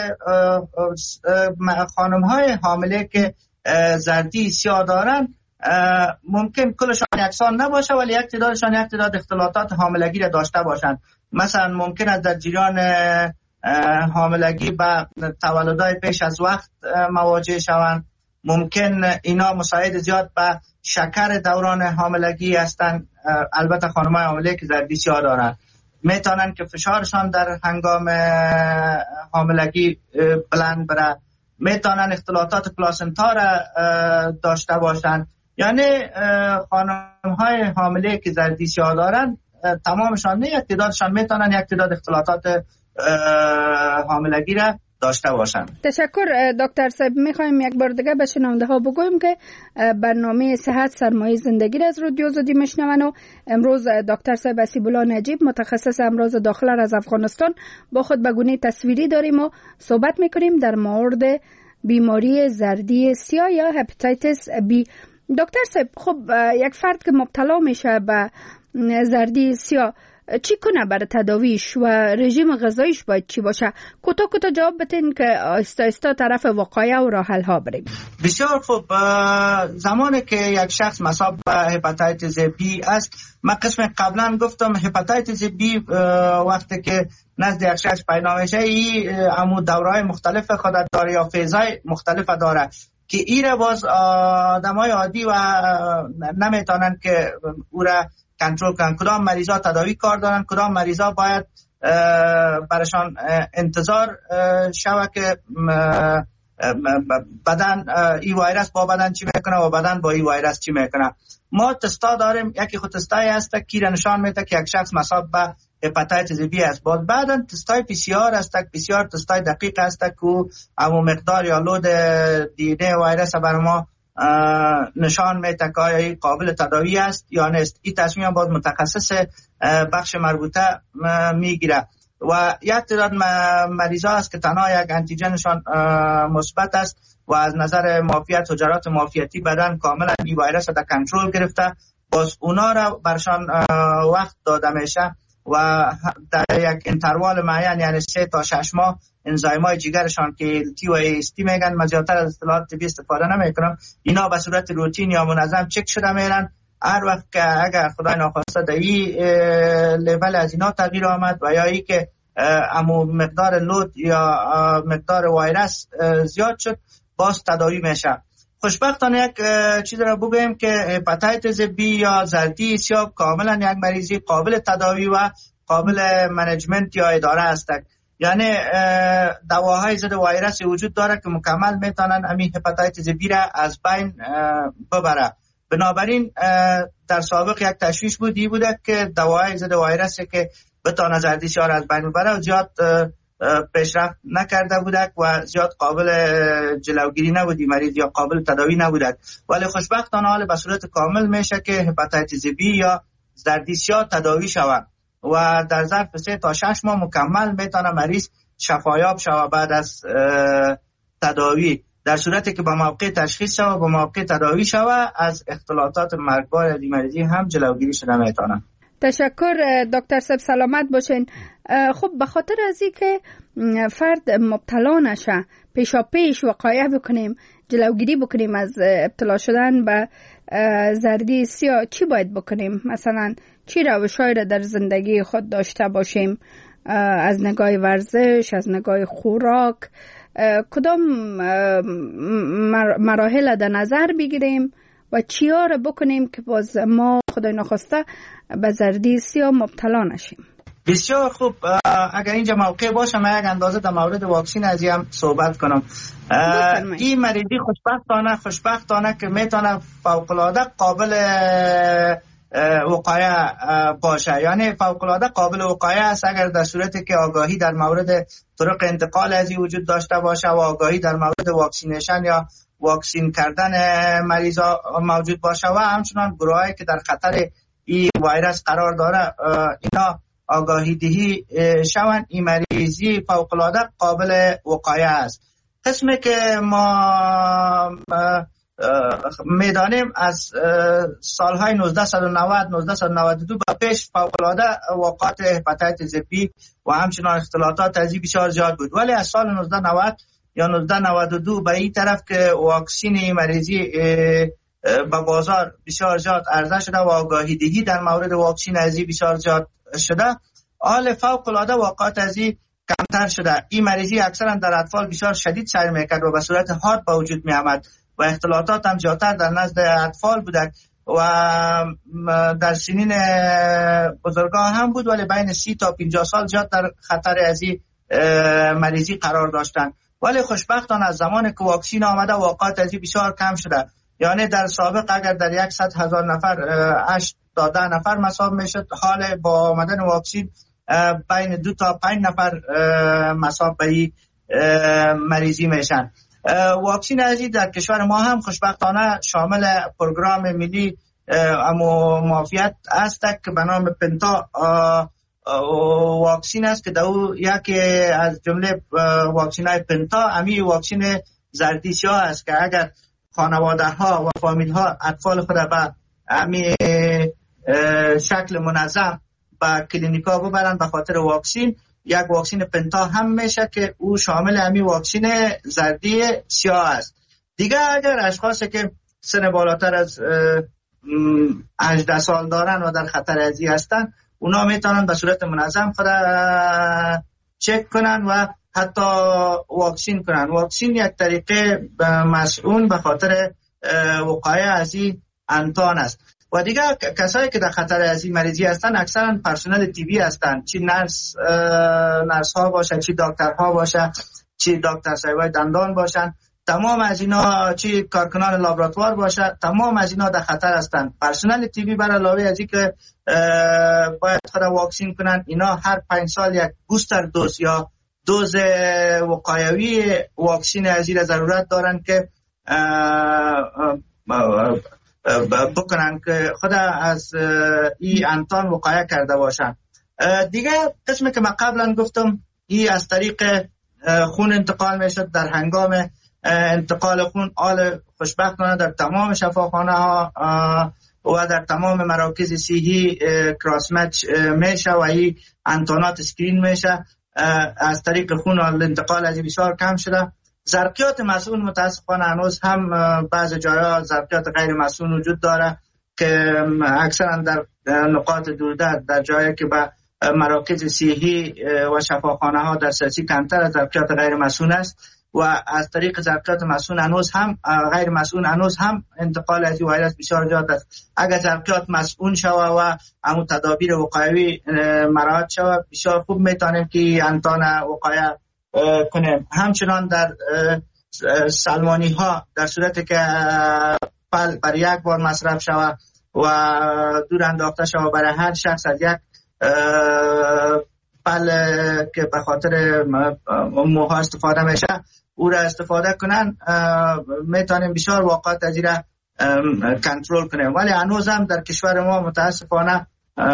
خانم های حامله که زردی سیاه دارن ممکن کلشان یکسان نباشه ولی یک تعدادشان یک تعداد اختلالات حاملگی را داشته باشند. مثلا ممکن است در جریان حاملگی با تولدهای پیش از وقت مواجه شوند. ممکن اینا مساعد زیاد به شکر دوران حاملگی هستند. البته خانم‌های حامله که زردی سیاه دارند میتونن که فشارشان در هنگام حاملگی بلند بره، میتونن اختلالات پلاسنتا را داشته باشند. یعنی خانم‌های حامله که زردی سیاه دارند تمامشان نه، یک تعدادشان میتونن یک تعداد اختلالات حاملگی را داشته باشند. تشکر دکتر صاحب. میخوایم یک بار دیگه به شنونده ها بگویم که برنامه صحت سرمایه زندگی از رادیو آزادی میشنون و امروز دکتر صاحب حسیب الله نجیب متخصص امراض داخله از افغانستان با خود به گونه تصویری داریم و صحبت میکنیم در مورد بیماری زردی سیاه یا هپاتیتس بی. دکتر صاحب خب یک فرد که مبتلا میشه به زردی سیاه چی کنه برای تداویش و رژیم غذاییش باید چی باشه؟ کوتاه کوتاه جواب بدین که آهسته آهسته طرف وقایع و راه حل ها بریم. بسیار خوب. زمانی که یک شخص مصاب به هپاتیتس بی است، من قسم قبلا گفتم هپاتیتس بی وقتی که نزد یک شخص پیدا میشه این عمود دورهای مختلف خود داره یا فیزهای مختلف داره که این را باز آدمای عادی و نمیتونن که او را کنترل کنن. کدام مریضا تداوی کار دارن، کدام مریضا باید برشان انتظار شوه که بدن ای ویروس با بدن چی میکنه و بدن با ای ویروس چی میکنه. ما تستا داریم، یکی خود تستای هست که را نشان میده که یک شخص مصاب به هپاتیتس بی است. باز بعدن تستای پی سی آر است، پی سی آر تستای دقیق است که همون مقدار یا لود دی ان ای ویروس بر ما نشان میده که آیا قابل تداوی است یا نیست. این تصمیم باز متخصص بخش مربوطه میگیره و یک تعداد مریضا است که تنها یک انتیجنشان مثبت است و از نظر معافیت حجرات معافیتی بدن کاملا این ویروس را در کنترل گرفته، باز اونا را برشان وقت داده میشه و در یک انتروال معین یعنی سه تا شش ماه انزایمای جگرشان که تی و ایستی میگن، من زیادتر از اصطلاحات طبی استفاده نمیکنم، اینا به صورت روتین یا منظم چک شده میرن. هر وقت که اگر خدای ناخواسته در این لیول از اینا تغییر آمد و یا ای که امو مقدار لود یا مقدار ویروس زیاد شد باز تداوی میشه. خوشبختانه یک چیز را بگویم که هپاتیتس بی یا زردی سیاه کاملا یک مریضی قابل تداوی و قابل منیجمنت یا اداره است. یعنی دواهای ضد ویروس وجود داره که مکمل میتونن همین هپاتیتس بی را از بین ببره. بنابراین در سابق یک تشویش بودی بوده که دواهای ضد ویروسی که بتونه زردی سیاه را از بین ببره و زیاد پیشرفت نکرده بودک و زیاد قابل جلوگیری نبودی مریض یا قابل تداوی نبودک. ولی خوشبختانه حال به صورت کامل میشه که هپاتیتس بی یا زردی سیاه تداوی شود و در ظرف سه تا شش ماه مکمل میتونه مریض شفایاب شود بعد از تداوی، در صورتی که با موقع تشخیص شود با موقع تداوی شود از اختلالات مرگبار از این مریضی هم جلوگیری شده میتونه. تشکر دکتر صاحب، سلامت باشین. خب به خاطر از این که فرد مبتلا نشه پیشا پیش وقایع بکنیم، جلوگیری بکنیم از ابتلا شدن به زردی سیاه، چی باید بکنیم؟ مثلا چی روش‌هایی را در زندگی خود داشته باشیم از نگاه ورزش، از نگاه خوراک، کدام مراحل در نظر بگیریم و چیا را بکنیم که باز ما خدای نخواسته به زردی سیاه مبتلا نشیم؟ بسیار خوب. اگر اینجا موقع باشه من یک اندازه در مورد واکسین از هم صحبت کنم. این مریضی خوشبختانه خوشبختانه که میتونه فوق‌العاده قابل وقایه باشه، یعنی فوق‌العاده قابل وقایه است اگر در صورتی که آگاهی در مورد طرق انتقال از این وجود داشته باشه و آگاهی در مورد واکسینیشن یا واکسین کردن مریضا موجود باشه و همچنان گروهایی که در خطر این ویروس قرار داره اینا آگاهی دهی شوند. این مریضی فوق‌العاده قابل وقایه است. قسمی که ما میدانیم از سالهای نوزده نود نوزده نود و دو به پیش فوق‌العاده واقعات هپاتیتس بی و همچنان اختلاطات ازی بسیار زیاد بود، ولی از سال نوزده نود یا نوزده نود و دو به این طرف که واکسین مریضی به بازار بسیار زیاد عرضه شده و آگاهی دهی در مورد واکسین ازی بسیار زیاد شده، حال فوق‌العاده واقعات ازی کمتر شده. این مریضی اکثرا در اطفال بسیار شدید سیر میکرد و به صورت حاد به وجود می آمد و اختلاطات هم زیادتر در نزد اطفال بوده و در سنین بزرگان هم بود، ولی بین سی تا پنجاه سال زیاد در خطر از این مریضی قرار داشتن. ولی خوشبختانه از زمان که واکسین آمده واقعات از این بسیار کم شده، یعنی در سابق اگر در صد هزار نفر هشت تا ده نفر مصاب میشد، حال با آمدن واکسین بین دو تا پنج نفر مصاب به این مریضی میشن. واکسین ازی در کشور ما هم خوشبختانه شامل پروگرام ملی امو معافیت است که به نام پنتا واکسین است که دو یکی از جمله واکسین های پنتا امی واکسین زردی سیاه است که اگر خانواده ها و فامیل ها اطفال خود به امی شکل منظم به کلینیکا ببرن به خاطر واکسین، یک واکسین پنتا هم میشه که او شامل همین واکسین زردی سیاه است. دیگه اگر اشخاصی که سن بالاتر از هجده سال دارن و در خطر ازی هستن، اونا میتونن به صورت منظم خود چک کنن و حتی واکسین کنن. واکسین یک طریقه مسئول به خاطر وقایع از این انتان است. و دیگه کسایی که در خطر از این مریضی هستن اکثرا پرسنل تیبی هستن، چی نرس نرس ها باشن، چی دکتر ها باشن، چی دکتر صاحبای دندان باشن، تمام از اینا، چی کارکنان لابراتوار باشن، تمام از اینا در خطر هستن. پرسنل تیبی برای علاوه از این که باید خود واکسین کنن، اینا هر پنج سال یک بوستر دوز یا دوز وقایوی واکسین از این ضرورت دارن که بکنن که خود از این انتان وقایه کرده باشن. دیگه قسمی که من قبلا گفتم این از طریق خون انتقال میشد. در هنگام انتقال خون آل خوشبختانه در تمام شفاخانه ها و در تمام مراکز صحی کراس مچ میشه و این انتانات اسکرین میشه. از طریق خون آل انتقال از بسیار کم شده. ظرفیات مسئول متاسفانه هنوز هم بعض جاها ظرفیات غیر مسئول وجود داره که اکثرا در نقاط دوردست، در جایی که به مراکز صحی و شفاخانه ها دسترسی کمتر از ظرفیات غیر مسئول است و از طریق ظرفیات مسئول هنوز هم غیر مسئول هنوز هم انتقال از ویروس بسیار زیاد است. اگر ظرفیات مسئول شوه و همون تدابیر وقایوی مراعات شوه بسیار خوب میتونیم که انتان وقایه کنیم. همچنان در سلمانی ها در صورتی که پل برای یک بار مصرف شود و دور انداخته شود برای هر شخص از یک پل که به خاطر موها استفاده میشه او را استفاده کنن، میتونیم بسیار واقعات از این را کنترل کنیم. ولی هنوز هم در کشور ما متاسفانه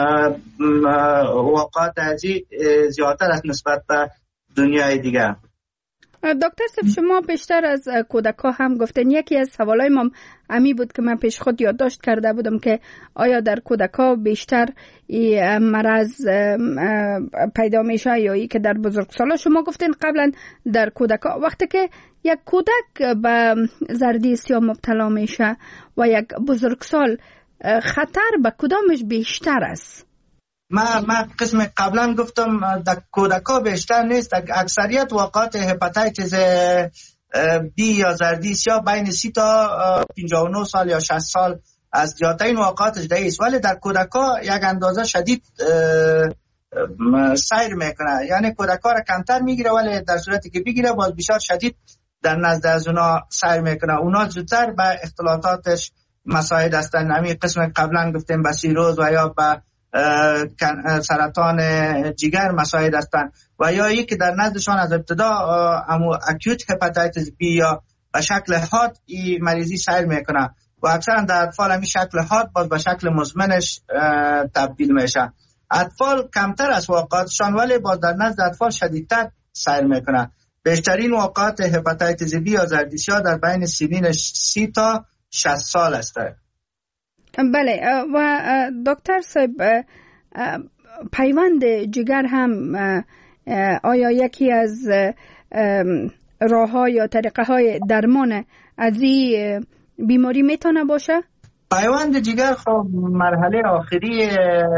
واقعات از این زیادتر است نسبت به دنیای دیگه. دکتر صاحب شما بیشتر از کودک‌ها هم گفتن. یکی از سوالای ما امی بود که من پیش خود یادداشت کرده بودم که آیا در کودک‌ها بیشتر این مرض پیدا میشه یا ای که در بزرگسالا؟ شما گفتین قبلا در کودک‌ها وقتی که یک کودک به زردی سیاه مبتلا میشه و یک بزرگسال، خطر به کدامش بیشتر است؟ ما ما قسم قبلا گفتم در کودک‌ها بیشتر نیست. اکثریت واقعات هپاتیتس بی یا زردی سیاه بین سی تا پنجاه و نه سال یا شصت سال از زیادترین واقعات اجدایی است، ولی در کودکا یک اندازه شدید سیر میکنه، یعنی کودکا را کمتر میگیره ولی در صورتی که بگیره باز بسیار شدید در نزد از اونا سیر میکنه. اونا زودتر به اختلاطاتش مساعد هستن. همین قسم قبلا گفتیم به سیروز و یا به سرطان جگر مساعد هستن و یا یکی در نزدشان از ابتدا امو اکیوت هپاتیتس بی یا به شکل حاد این مریضی سیر میکنه و اکثرا در اطفال همین شکل حاد باز به شکل مزمنش تبدیل میشه. اطفال کمتر از واقعاتشان ولی باز در نزد اطفال شدیدتر سیر میکنه. بیشترین واقعات هپاتیتس بی یا زردیسیا در بین سنین سی تا شصت سال است. بله. و دکتر صاحب پیوند جگر هم آیا یکی از راه‌ها یا طریقه های درمان از این بیماری میتونه باشه؟ پیوند جگر خب مرحله آخری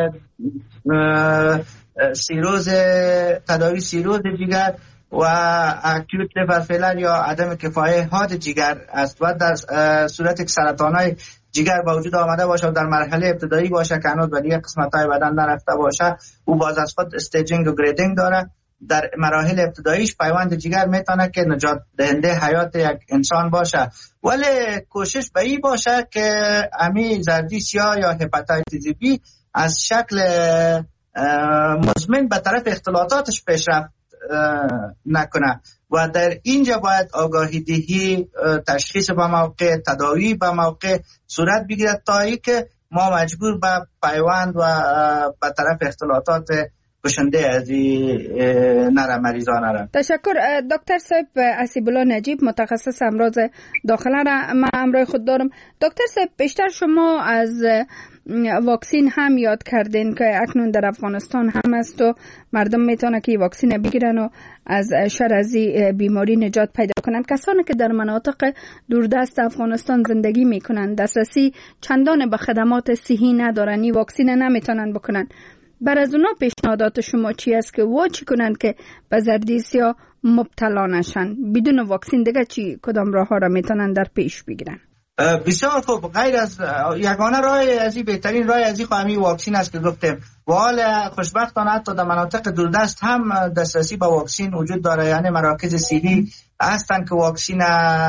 سیروز تداوی سیروز جگر و اکیوت لیور فیلر یا عدم کفایت حاد جگر است و در صورت که سرطان‌های جگر با وجود آمده باشه و در مرحله ابتدایی باشه که هنوز به دیگه قسمت‌های بدن نرفته باشه او باز از خود استیجینگ و گریدینگ داره. در مراحل ابتداییش پیوند جگر میتونه که نجات دهنده حیات یک انسان باشه، ولی کوشش به این باشه که امی زردی سیاه یا هپاتیتس بی از شکل مزمن به طرف اختلاطاتش پیشرفت نکنه و در اینجا باید آگاهی دهی، تشخیص به موقع، تداوی به موقع صورت بگیرد تا ای که ما مجبور به پیوند و به طرف اختلاطات کشنده از نره مریضان نره. تشکر دکتر صاحب. اسیب الله نجیب متخصص امراض داخله را من همراه خود دارم. دکتر صاحب بیشتر شما از واکسین هم یاد کردین که اکنون در افغانستان هم است و مردم میتونه که واکسین بگیرن و از شر از بیماری نجات پیدا کنند. کسانی که در مناطق دوردست افغانستان زندگی میکنند دسترسی چندان به خدمات صحی ندارن، این واکسین نمیتونن بکنن. بر از اونا پیشنهادات شما چی است که وا چی کنند که به زردیسیا مبتلا نشن؟ بدون واکسین دیگه چی کدام راه ها را میتونن در پیش بگیرن؟ بسیار خوب. غیر از یگانه راه از این بهترین راه از این خواهمی واکسین است که گفتیم و حال خوشبختانه حتی در مناطق دوردست هم دسترسی به واکسین وجود داره، یعنی مراکز صحی هستن که واکسین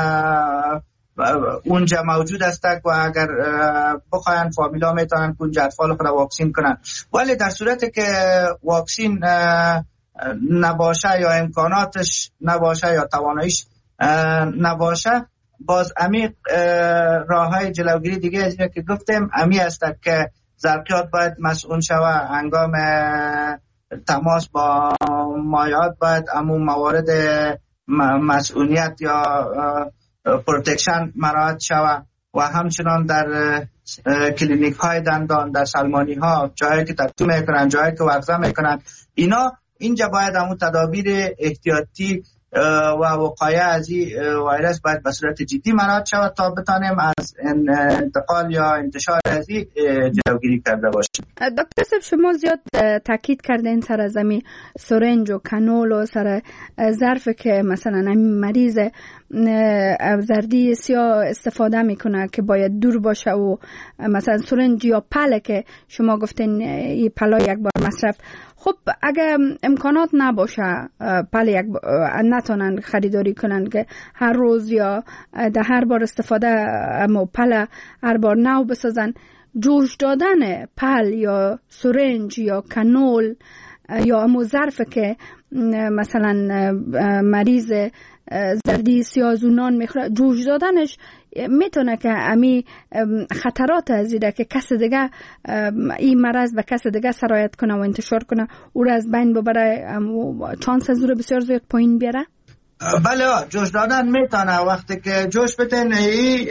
اونجا موجود است و اگر بخواین فامیلا میتونن که اونجا اطفال خود واکسین کنن. ولی در صورتی که واکسین نباشه یا امکاناتش نباشه یا تواناییش نباشه باز امی راه های جلوگیری دیگه از که گفتیم امی است که ظرفیات باید مسئول شوه، هنگام تماس با مایعات باید امو موارد مسئولیت یا پروتکشن مراعات شوه و همچنان در کلینیک های دندان، در سلمانی ها، جایی که تتو میکنن، جایی که ورزه میکنن، اینا اینجا باید همون تدابیر احتیاطی و وقایع از این ویروس باید به صورت جدی مراعات شود تا بتانیم از انتقال یا انتشار از این جلوگیری کرده باشیم. دکتر صاحب شما زیاد تاکید کردین سر از این سرنج و کانول و سر ظرف که مثلا این مریض زردی سیاه استفاده میکنه که باید دور باشه و مثلا سرنج یا پله که شما گفتین این پلا یک بار مصرف. خب اگه امکانات نباشه پله یک نتونن خریداری کنن که هر روز یا در هر بار استفاده اما پله هر بار نو بسازن، جوش دادن پل یا سرنج یا کانول یا امو ظرف که مثلا مریض زردی سیازونان میخوره جوش دادنش میتونه که امی خطرات از ایده که کس دیگه این مرض به کس دیگه سرایت کنه و انتشار کنه او را از بین ببره، چانس از او را بسیار زیاد پایین بیاره. بله جوش دادن میتونه وقتی که جوش بتن این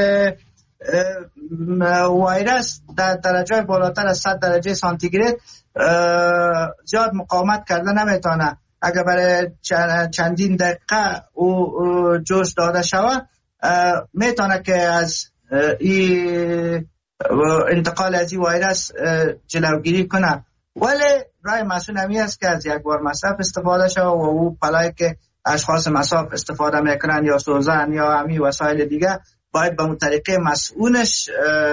ویروس در درجه بالاتر از صد درجه سانتیگراد زیاد مقاومت کرده نمیتونه. اگر برای چندین دقیقه او جوش داده شوه میتونه که از این انتقال از این ویروس جلوگیری کنه، ولی رای مسئول همی است که از یک بار مصرف استفاده شوه و او پلایی که اشخاص مصاب استفاده میکنن یا سوزن یا همین وسایل دیگه، باید به اون طریقه مسئولش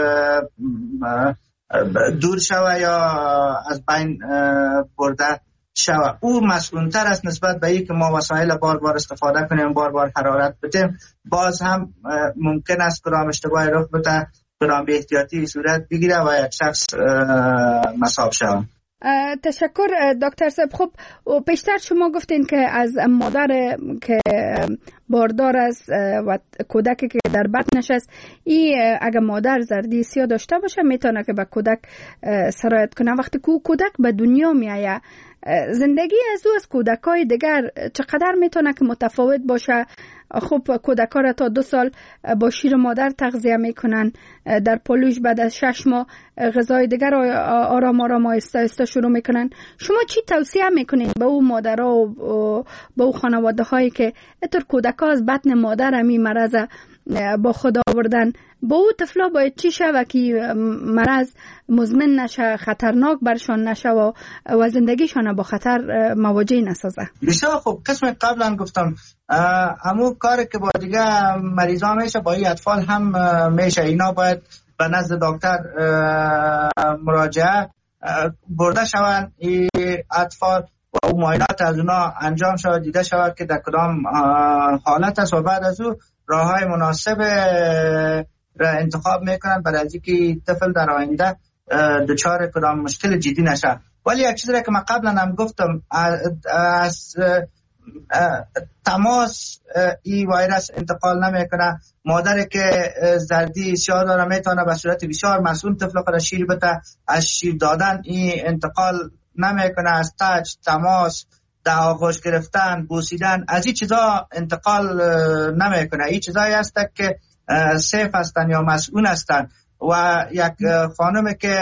دور شوه یا از بین برده شوه. او مسئول‌تر است نسبت به اینکه ما وسایل بار بار استفاده کنیم، بار بار حرارت بدیم. باز هم ممکن است کدام اشتباه رخ بده، کدام بی احتیاطی صورت بگیره و یک شخص مصاب شود. تشکر دکتر صاحب. خب پیشتر شما گفتین که از مادر که باردار است و کودکی که در بطنش است، ای اگر مادر زردی سیاه داشته باشه میتونه که به کودک سرایت کنه. وقتی که کودک به دنیا میآید، زندگی از او از کودکای دیگر چقدر میتونه که متفاوت باشه؟ خب کودکا را تا دو سال با شیر مادر تغذیه میکنن، در پلوش بعد از شش ماه غذای دیگر آرام آرام آهسته آهسته شروع میکنن. شما چی توصیه میکنین به او مادرها و به او خانواده هایی که اینطور کودکا از بطن مادر همی مرض با خود آوردن؟ با او طفلا باید چی شود که مرض مزمن نشه، خطرناک برشان نشه و, و زندگیشان با خطر مواجه نسازه؟ بسیار خوب. قسم قبلا گفتم همون کاری که با دیگه مریضا میشه با این اطفال هم میشه. اینا باید به نزد دکتر مراجعه برده شوند این اطفال و او معاینات از اونا انجام شود، دیده شود که در کدام حالت است و بعد از او راه های مناسب را انتخاب میکنن برای از اینکه طفل در آینده دچار کدام مشکل جدی نشه. ولی یک چیزی که من قبلا هم گفتم، از تماس این ویروس انتقال نمیکنه. مادری که زردی سیاه داره میتونه به صورت بسیار مسئول طفل خود شیر بده. از شیر دادن این انتقال نمیکنه. از تاج، تماس، در آغوش گرفتن، بوسیدن، از این چیزا انتقال نمیکنه. این چیزایی هست که سیف هستن یا مسئول هستن. و یک خانم که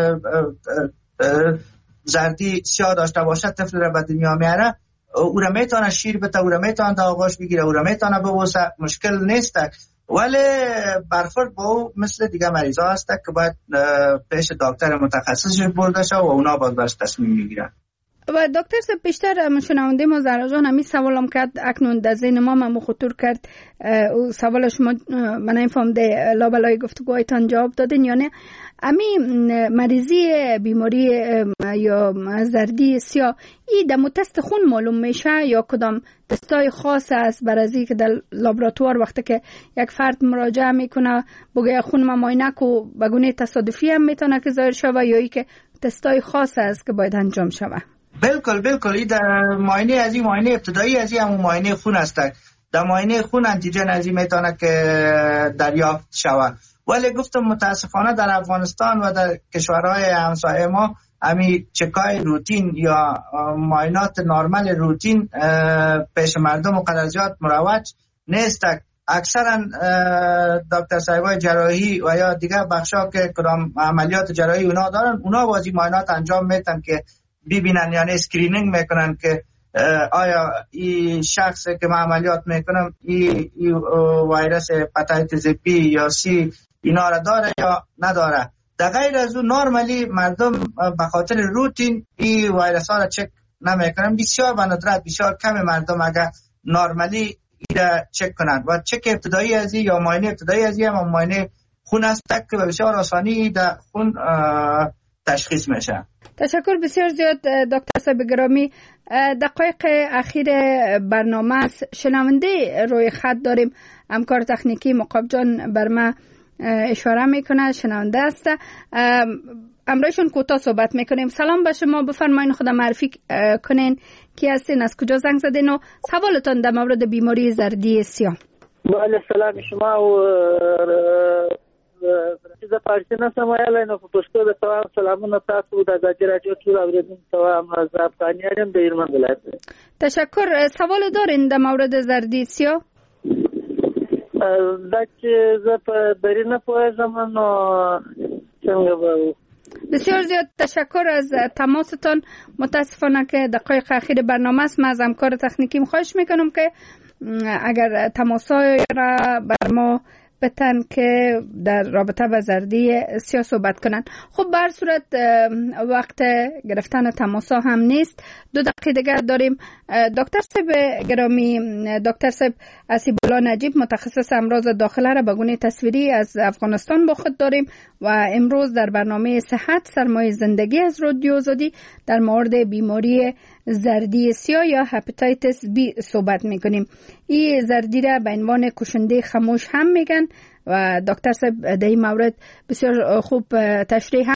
زردی سیاه داشته باشه طفل را به دنیا میاره، او را میتونه شیر بده، او را میتونه در آغوش بگیره، او را میتونه ببوسه، مشکل نیست. ولی برخورد با او مثل دیگه مریضا هست که باید پیش دکتر متخصصش برده شه و اونا باید برش تصمیم میگیرن. و دکتر صاحب پیشتر شنونده ما زهرا جان همی سوالم کرد، اکنون در ذهن ما هم خطور کرد. او سوال شما من نفهمده لابلای گفتگوهایتان جواب دادین یا نه. امی مریضی بیماری یا زردی سیاه ای در تست خون معلوم میشه یا کدام تستای خاص است برای از که در لابراتوار وقتی که یک فرد مراجعه میکنه بگه خون ما معاینه کو به گونه تصادفی هم میتونه که ظاهر شوه یا ای که تستای خاص است که باید انجام شوه؟ بالکل بالکل. این در معاینه از این معاینه ابتدایی از این همون معاینه خون است. در معاینه خون انتیجن از این میتونه که دریافت شود. ولی گفتم متاسفانه در افغانستان و در کشورهای همسایه ما همین چکای روتین یا معاینات نرمال روتین پیش مردم و قدر زیاد مروج نیست. اکثرا دکتر صاحبای جراحی و یا دیگر بخشا که کدام عملیات جراحی اونا دارن، اونا بازی معاینات انجام میتن که ببینن، یعنی اسکرینینگ میکنن که آیا این شخص که من عملیات میکنم این ای ویروس هپاتیتس بی یا سی اینا را داره یا نداره. در غیر از اون نورمالی مردم به خاطر روتین این ویروس ها را چک نمیکنن. بسیار به ندرت، بسیار کم مردم اگر نورمالی این را چک کنند. و چک ابتدایی از این یا معاینه ابتدایی از این هم معاینه خون است که به بسیار آسانی در خون تشخیص میشه. تشکر بسیار زیاد دکتر صاحب گرامی. دقایق اخیر برنامه است. شنونده روی خط داریم. همکار تکنیکی مقاب جان بر ما اشاره میکنه، شنونده است. امروزشون کوتاه صحبت میکنیم. سلام به شما، بفرمایید خود معرفی کنین، کی هستین، از کجا زنگ زدین و سوالتون در مورد بیماری زردی سیاه؟ بله سلام شما و چیز پارسی نستم ویاله نو پشتو به تمام سلامون تاسو د ازادي رادیو ټول اوریدونکو تمام از افغانیان د ایران ولایت. تشکر. سوال دارین در مورد زردی سیاه؟ دا چې زه په بری نه پوهېږم نو څنګه به. بسیار زیاد تشکر از تماستان. متاسفانه که دقایق اخیر برنامه است. من از همکار تکنیکیم خواهش میکنم که اگر تماسای را بر ما بتن که در رابطه با زردی سیاه صحبت کنن. خب بر صورت وقت گرفتن تماسا هم نیست، دو دقیقه دیگر داریم. دکتر صاحب گرامی، دکتر صاحب اسیب‌الله نجیب متخصص امراض داخله را به گونه تصویری از افغانستان با خود داریم و امروز در برنامه صحت سرمایه زندگی از رادیو آزادی در مورد بیماری زردی سیاه یا هپاتیتس بی صحبت میکنیم. این زردی را به عنوان کشنده خاموش هم میگن و دکتر صاحب در این مورد بسیار خوب تشریح